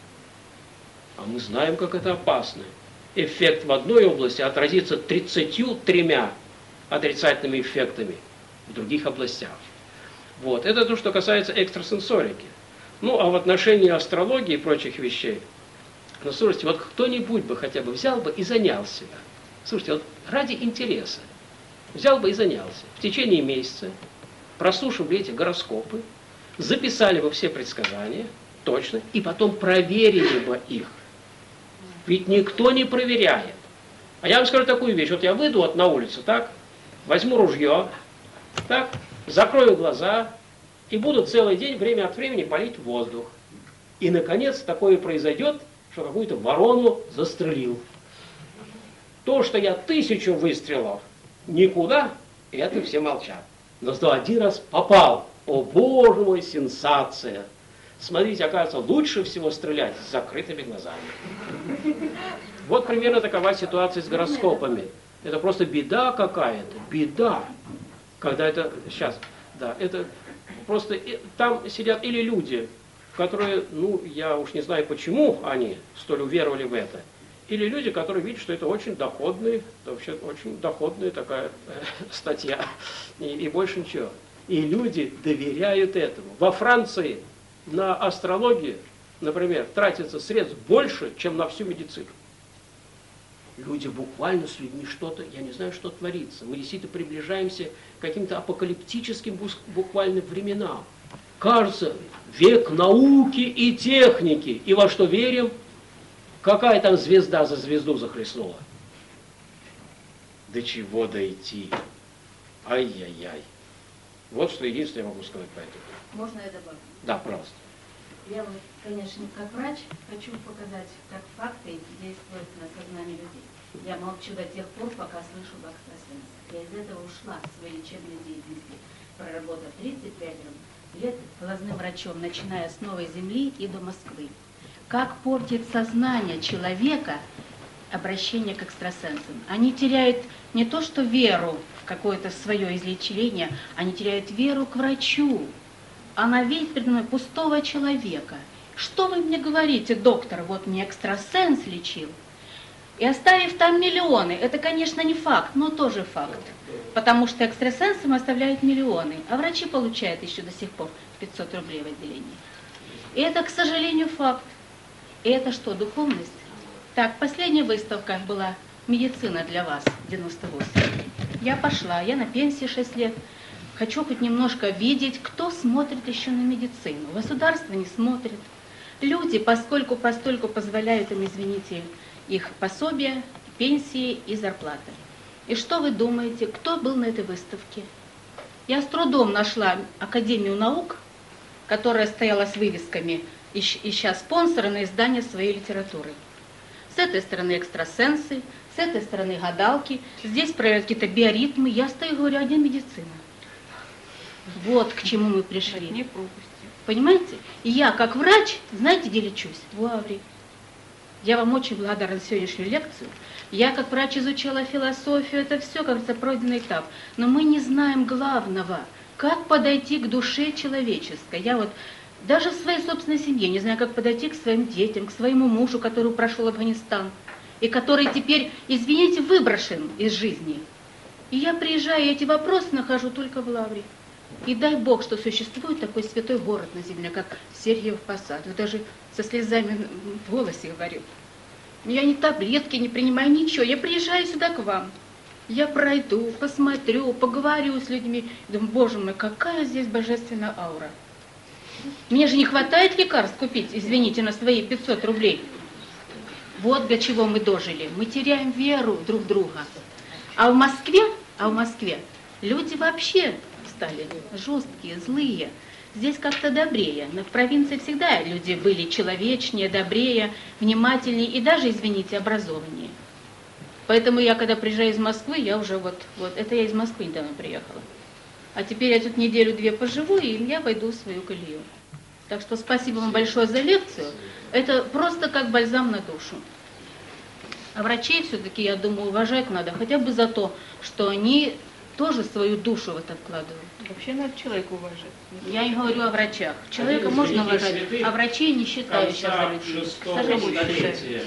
Speaker 1: А мы знаем, как это опасно. Эффект в одной области отразится 33 отрицательными эффектами в других областях. Вот. Это то, что касается экстрасенсорики. Ну, а в отношении астрологии и прочих вещей, ну, слушайте, вот кто-нибудь бы хотя бы взял бы и занялся. Слушайте, вот ради интереса взял бы и занялся. В течение месяца прослушал бы эти гороскопы, записали бы все предсказания, точно, и потом проверили бы их. Ведь никто не проверяет. А я вам скажу такую вещь. Вот я выйду вот на улицу, так, возьму ружье, Так, закрою глаза и буду целый день время от времени палить воздух. И, наконец, такое произойдет, что какую-то ворону застрелил. То, что я 1000 выстрелов никуда, это все молчат. Но зато один раз попал. О, боже мой, сенсация! Смотрите, оказывается, лучше всего стрелять с закрытыми глазами. Вот примерно такова ситуация с гороскопами. Это просто беда какая-то, беда. Когда это, сейчас, да, это просто, там сидят или люди, которые, ну, я уж не знаю, почему они столь уверовали в это, или люди, которые видят, что это очень доходный, вообще очень доходная такая статья, и больше ничего. И люди доверяют этому. Во Франции на астрологию, например, тратится средств больше, чем на всю медицину. Люди буквально с людьми что-то, я не знаю, что творится. Мы действительно приближаемся к каким-то апокалиптическим буквально временам. Кажется, век науки и техники. И во что верим? Какая там звезда за звезду захлестнула? До чего дойти? Ай-яй-яй. Вот что единственное я могу сказать по этому.
Speaker 5: Можно я добавлю?
Speaker 1: Да, пожалуйста.
Speaker 5: Я вот, конечно, как врач хочу показать, как факты действуют на сознание людей. Я молчу до тех пор, пока слышу об экстрасенсах. Я из этого ушла в своей лечебной деятельности, проработав 35 лет глазным врачом, начиная с Новой Земли и до Москвы. Как портит сознание человека обращение к экстрасенсам. Они теряют не то что веру в какое-то свое излечение, они теряют веру к врачу. Она видит передо мной пустого человека. Что вы мне говорите, доктор, вот мне экстрасенс лечил? И оставив там миллионы, это, конечно, не факт, но тоже факт. Потому что экстрасенсам оставляют миллионы, а врачи получают еще до сих пор 500 рублей в отделении. И это, к сожалению, факт. И это что, духовность? Так, последняя выставка была «Медицина для вас», 98. Я пошла, я на пенсии 6 лет. Хочу хоть немножко видеть, кто смотрит еще на медицину. Государство не смотрит. Люди постольку позволяют им, извините, их пособия, пенсии и зарплаты. И что вы думаете, кто был на этой выставке? Я с трудом нашла Академию наук, которая стояла с вывесками, ища спонсора на издание своей литературы. С этой стороны экстрасенсы, с этой стороны гадалки, здесь проверяют какие-то биоритмы. Я стою и говорю, а где медицина? Вот к чему мы пришли. Понимаете? И я, как врач, знаете, где лечусь? В Лавре. Я вам очень благодарна за сегодняшнюю лекцию. Я, как врач, изучала философию, это все, как говорится, пройденный этап. Но мы не знаем главного, как подойти к душе человеческой. Я вот даже в своей собственной семье не знаю, как подойти к своим детям, к своему мужу, который прошел Афганистан, и который теперь, извините, выброшен из жизни. И я приезжаю, и эти вопросы нахожу только в Лавре. И дай Бог, что существует такой святой город на земле, как Сергиев Посад. Вот даже со слезами в голосе говорю. Я ни таблетки не принимаю, ничего. Я приезжаю сюда к вам. Я пройду, посмотрю, поговорю с людьми. Думаю, боже мой, какая здесь божественная аура. Мне же не хватает лекарств купить, извините, на свои 500 рублей. Вот для чего мы дожили. Мы теряем веру друг в друга. А в Москве люди вообще стали жесткие, злые. Здесь как-то добрее. Но в провинции всегда люди были человечнее, добрее, внимательнее и даже, извините, образованнее. Поэтому я, когда приезжаю из Москвы, я уже это я из Москвы недавно приехала. А теперь я тут неделю-две поживу, и я войду в свою колею. Так что спасибо вам большое за лекцию. Это просто как бальзам на душу. А врачей все-таки, я думаю, уважать надо, хотя бы за то, что они тоже свою душу в это вкладывают.
Speaker 7: Вообще надо человека уважать.
Speaker 5: Я не говорю о врачах. Человека можно уважать, а врачей не считаю сейчас за людей. К сожалению.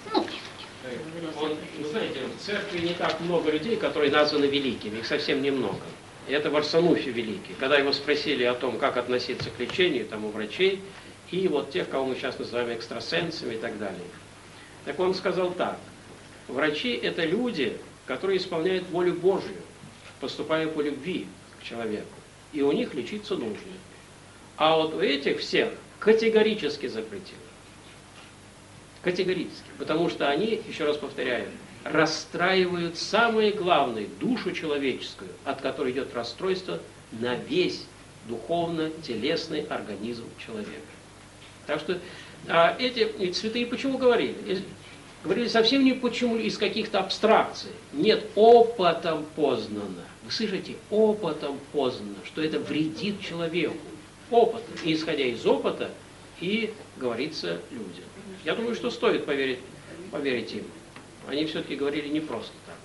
Speaker 1: Вы знаете, в церкви не так много людей, которые названы великими, их совсем немного. И это Варсануфий Великий. Когда его спросили о том, как относиться к лечению, там у врачей, и вот тех, кого мы сейчас называем экстрасенсами и так далее. Так он сказал так. Врачи – это люди, которые исполняют волю Божью, поступая по любви к человеку. И у них лечиться нужно. А вот у этих всех категорически запретил.
Speaker 2: Категорически. Потому что они, еще раз повторяю, расстраивают самое главное, душу человеческую, от которой идет расстройство на весь духовно-телесный организм человека. Так что эти святые почему говорили? Говорили совсем не почему из каких-то абстракций. Нет, опытом познано. Вы слышите? Опытом познано, что это вредит человеку. Опыт. И исходя из опыта и говорится людям. Я думаю, что стоит поверить им. Они все-таки говорили не просто так.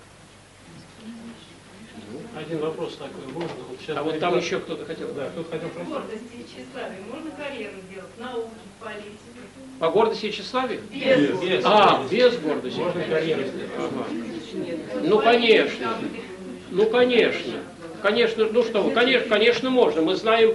Speaker 7: Один вопрос такой, можно? Вот сейчас
Speaker 2: А вот там еще кто-то хотел.
Speaker 7: Да, кто-то хотел спросить.
Speaker 8: Гордости и тщеславия можно карьеру сделать? Науку, политику?
Speaker 2: По гордости и тщеславию?
Speaker 7: Без.
Speaker 2: Без гордости.
Speaker 7: Можно карьеру сделать.
Speaker 2: Ага. Ну, конечно. Ну, конечно. Конечно, ну что вы, конечно, можно. Мы знаем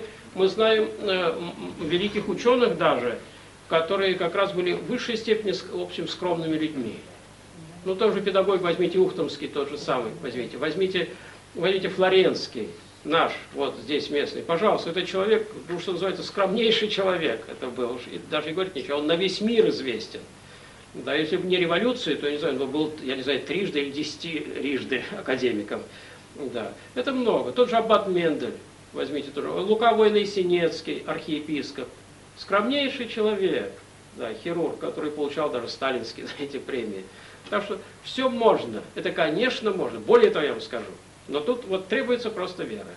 Speaker 2: великих ученых даже, которые как раз были в высшей степени, в общем, скромными людьми. Ну, тоже педагог, возьмите Ухтомский, тот же самый, возьмите Флоренский, наш, вот здесь местный. Пожалуйста, этот человек, ну, что называется, скромнейший человек, это был, и даже не говорить ничего, он на весь мир известен. Да, если бы не революция, то, не знаю, он был, я не знаю, 3 или 10 академиком. Да, это много. Тот же аббат Мендель, возьмите тоже. Лука Войно-Синецкий, архиепископ. Скромнейший человек, да, хирург, который получал даже сталинские, знаете, премии. Так что все можно. Это, конечно, можно. Более того, я вам скажу. Но тут вот требуется просто вера.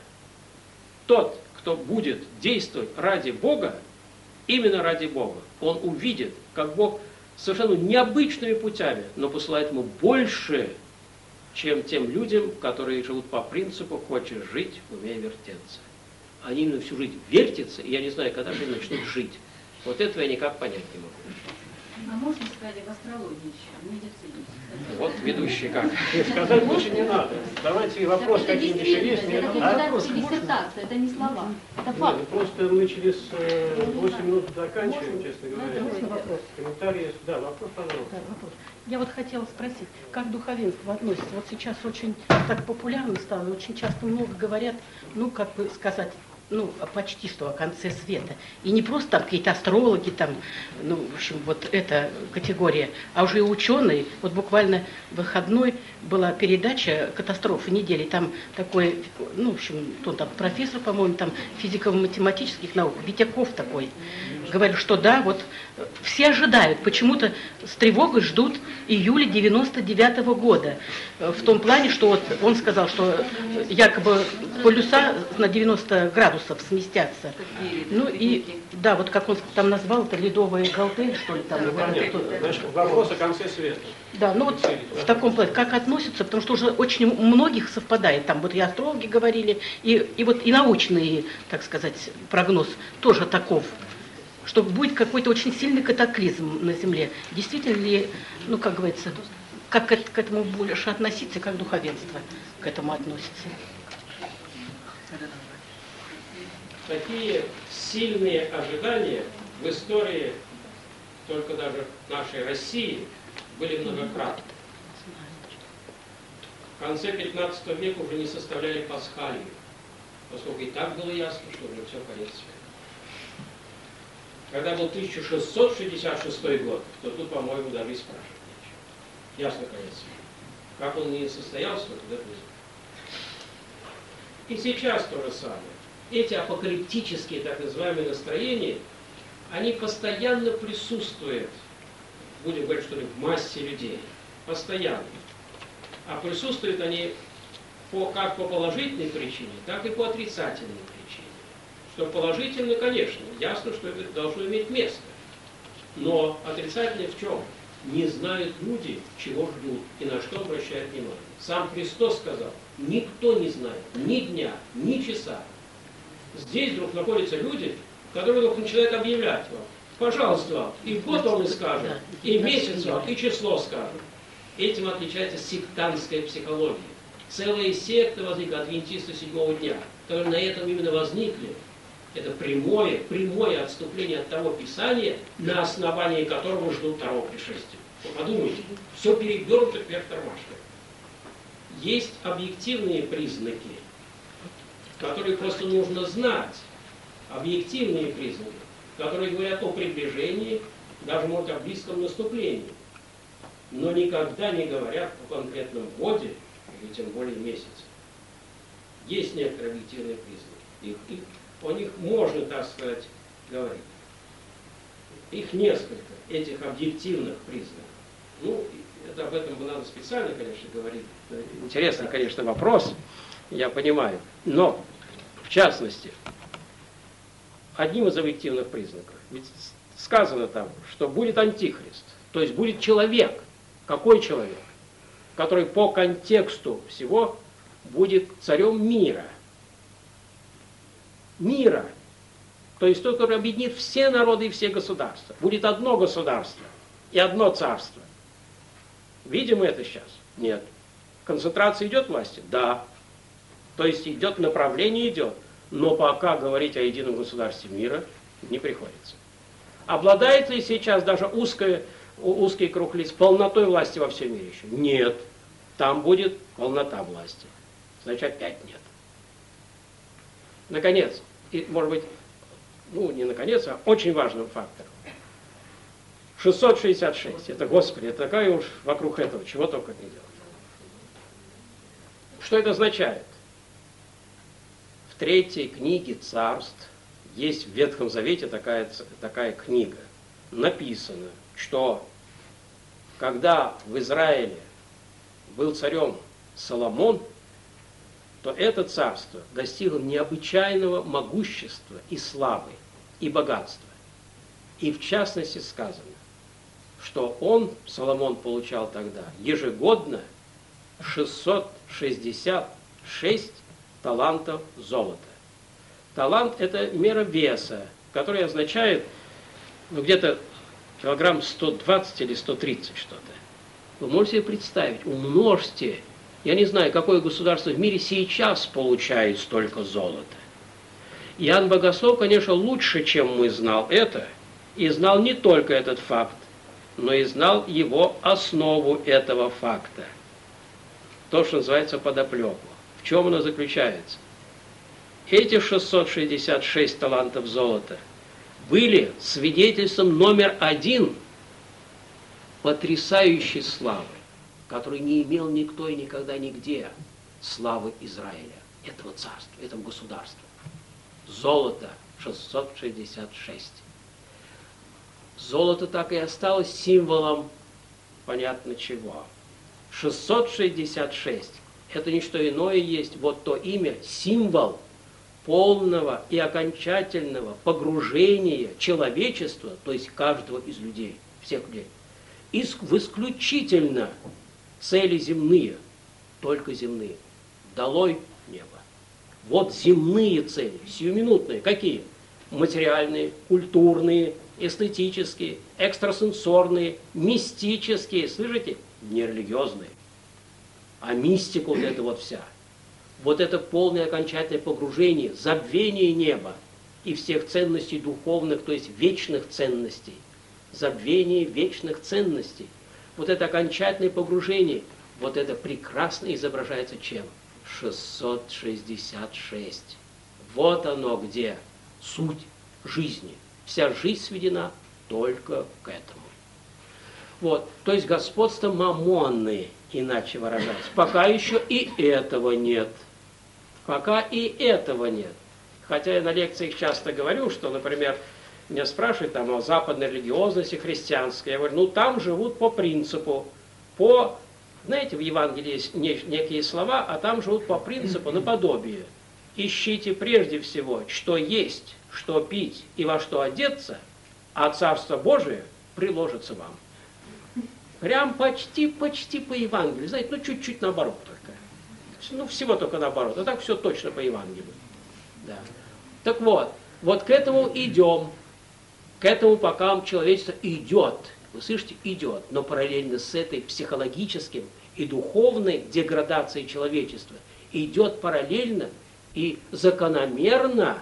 Speaker 2: Тот, кто будет действовать ради Бога, именно ради Бога, он увидит, как Бог совершенно необычными путями, но посылает ему больше, чем тем людям, которые живут по принципу «хочешь жить, умей вертеться». Они именно всю жизнь вертятся, и я не знаю, когда же они начнут жить. Вот этого я никак понять не могу.
Speaker 5: А можно сказать об астрологии еще, в медицине?
Speaker 2: Вот ведущий как.
Speaker 7: Нет, сказать больше не надо. Давайте вопрос
Speaker 5: Это
Speaker 7: какие-нибудь еще есть.
Speaker 5: действительно, это кандидатская диссертация, это не слова, это факт.
Speaker 7: Нет, просто мы через 8 минут заканчиваем, честно говоря.
Speaker 8: Можно вопрос?
Speaker 7: Комментарии есть. Да, вопрос, пожалуйста.
Speaker 8: Да, вопрос. Я вот хотела спросить, как духовенство относится? Вот сейчас очень так популярно стало, и очень часто много говорят, ну, как бы сказать, ну, почти что о конце света. И не просто там какие-то астрологи, там, ну, в общем, вот эта категория, а уже и ученые. Вот буквально в выходной была передача «Катастрофы недели». Там такой, ну, в общем, он там профессор, по-моему, там физико-математических наук, Витяков такой, говорит, что да, вот все ожидают, почему-то с тревогой ждут июля 99-го года. В том плане, что вот он сказал, что якобы полюса на 90 градусов сместятся. Ну и, да, вот как он там назвал, это ледовые галты, что ли там.
Speaker 7: Значит, вопрос о конце света.
Speaker 8: Да, ну вот в таком плане, как относятся, потому что уже очень у многих совпадает. Там вот и астрологи говорили, и вот и научный, так сказать, прогноз тоже таков, что будет какой-то очень сильный катаклизм на Земле. Действительно ли, ну, как говорится, как к этому больше относиться, как духовенство к этому относится?
Speaker 2: Такие сильные ожидания в истории только даже нашей России были многократны. В конце 15 века уже не составляли пасхалию, поскольку и так было ясно, что уже все конец света. Когда был 1666 год, то тут, по-моему, даже и спрашивать нечего. Ясно, конец света. Как он не состоялся, то куда и сейчас то же самое. Эти апокалиптические, так называемые, настроения, они постоянно присутствуют, будем говорить, что ли, в массе людей. Постоянно. А присутствуют они как по положительной причине, так и по отрицательной причине. Что положительно, конечно, ясно, что это должно иметь место. Но отрицательное в чем? Не знают люди, чего ждут и на что обращают внимание. Сам Христос сказал, никто не знает ни дня, ни часа. Здесь вдруг находятся люди, которые вдруг начинают объявлять вам. Пожалуйста, вам, и год вам и скажет, и месяц вам, и число скажет. Этим отличается сектантская психология. Целые секты возникли, адвентисты 7-го дня, которые на этом именно возникли. Это прямое отступление от того Писания, на основании которого ждут второго пришествия. Вот подумайте, все перевернуто вверх тормашкой. Есть объективные признаки, которые просто нужно знать. Объективные признаки, которые говорят о приближении даже, может, о близком наступлении, но никогда не говорят о конкретном годе или тем более месяце. Есть некоторые объективные признаки. О них можно, так сказать, говорить. Их несколько, этих объективных признаков. Ну, это об этом бы надо специально, конечно, говорить. Интересный, конечно, вопрос, я понимаю. Но, в частности, одним из объективных признаков, ведь сказано там, что будет антихрист, то есть будет человек. Какой человек? Который по контексту всего будет царем мира. Мира. То есть тот, который объединит все народы и все государства. Будет одно государство и одно царство. Видим мы это сейчас? Нет. Концентрация идет власти? Да. То есть идет направление, идет. Но пока говорить о едином государстве мира не приходится. Обладает ли сейчас даже узкий круг лиц полнотой власти во всем мире еще? Нет. Там будет полнота власти. Значит, опять нет. Наконец, и, может быть, ну, не наконец, а очень важным фактором. 666. Это, Господи, это такая уж вокруг этого, чего только не делать. Что это означает? В 3 книге Царств есть в Ветхом Завете такая книга. Написано, что когда в Израиле был царем Соломон, то это царство достигло необычайного могущества и славы, и богатства. И в частности сказано, что Соломон, получал тогда ежегодно 666 талантов золота. Талант – это мера веса, которая означает, ну, где-то килограмм 120 или 130 что-то. Вы можете себе представить, умножьте. Я не знаю, какое государство в мире сейчас получает столько золота. Иоанн Богослов, конечно, лучше, чем мы, знал это, и знал не только этот факт, но и знал его основу этого факта. То, что называется подоплеку. В чем она заключается? Эти 666 талантов золота были свидетельством номер 1 потрясающей славы, который не имел никто и никогда нигде, славы Израиля, этого царства, этого государства. Золото 666. Золото так и осталось символом, понятно чего. 666 – это не что иное есть, вот то имя, символ полного и окончательного погружения человечества, то есть каждого из людей, всех людей, в исключительно цели земные, только земные. Долой небо. Вот земные цели, сиюминутные. Какие? Материальные, культурные, эстетические, экстрасенсорные, мистические. Слышите? Не религиозные. А мистика вот эта вот вся. Вот это полное окончательное погружение, забвение неба и всех ценностей духовных, то есть вечных ценностей. Забвение вечных ценностей. Вот это окончательное погружение, вот это прекрасно изображается чем? 666. Вот оно где суть жизни. Вся жизнь сведена только к этому. Вот, то есть господство мамонны, иначе выражаясь. Пока еще и этого нет. Пока и этого нет. Хотя я на лекциях часто говорю, что, например, меня спрашивают там о западной религиозности христианской. Я говорю, ну там живут по принципу, знаете, в Евангелии есть некие слова, а там живут по принципу наподобие. Ищите прежде всего, что есть, что пить и во что одеться, а Царство Божие приложится вам. Прям почти по Евангелию. Знаете, ну чуть-чуть наоборот только. Ну всего только наоборот. А так все точно по Евангелию. Да. Так вот к этому идем. К этому пока человечество идет. Вы слышите? Идет. Но параллельно с этой психологическим и духовной деградацией человечества идет параллельно и закономерно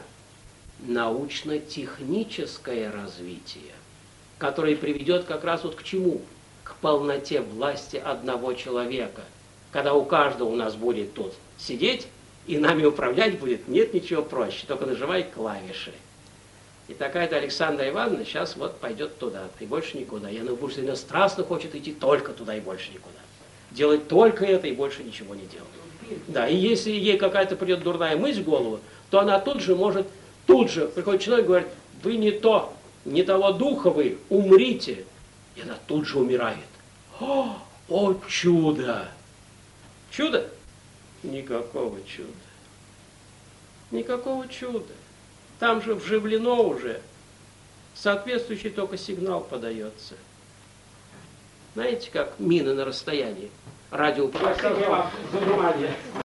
Speaker 2: научно-техническое развитие, которое приведет как раз вот к чему? К полноте власти одного человека. Когда у каждого у нас будет тут сидеть и нами управлять будет, нет ничего проще, только нажимай клавиши. И такая-то Александра Ивановна сейчас вот пойдет туда, и больше никуда. И она больше страстно хочет идти только туда и больше никуда. Делать только это и больше ничего не делать. Да, и если ей какая-то придет дурная мысль в голову, то она тут же приходит человек и говорит, вы не того духа вы, умрите. И она тут же умирает. О чудо! Чудо? Никакого чуда. Никакого чуда. Там же вживлено уже. Соответствующий только сигнал подается. Знаете, как мины на расстоянии? Радио.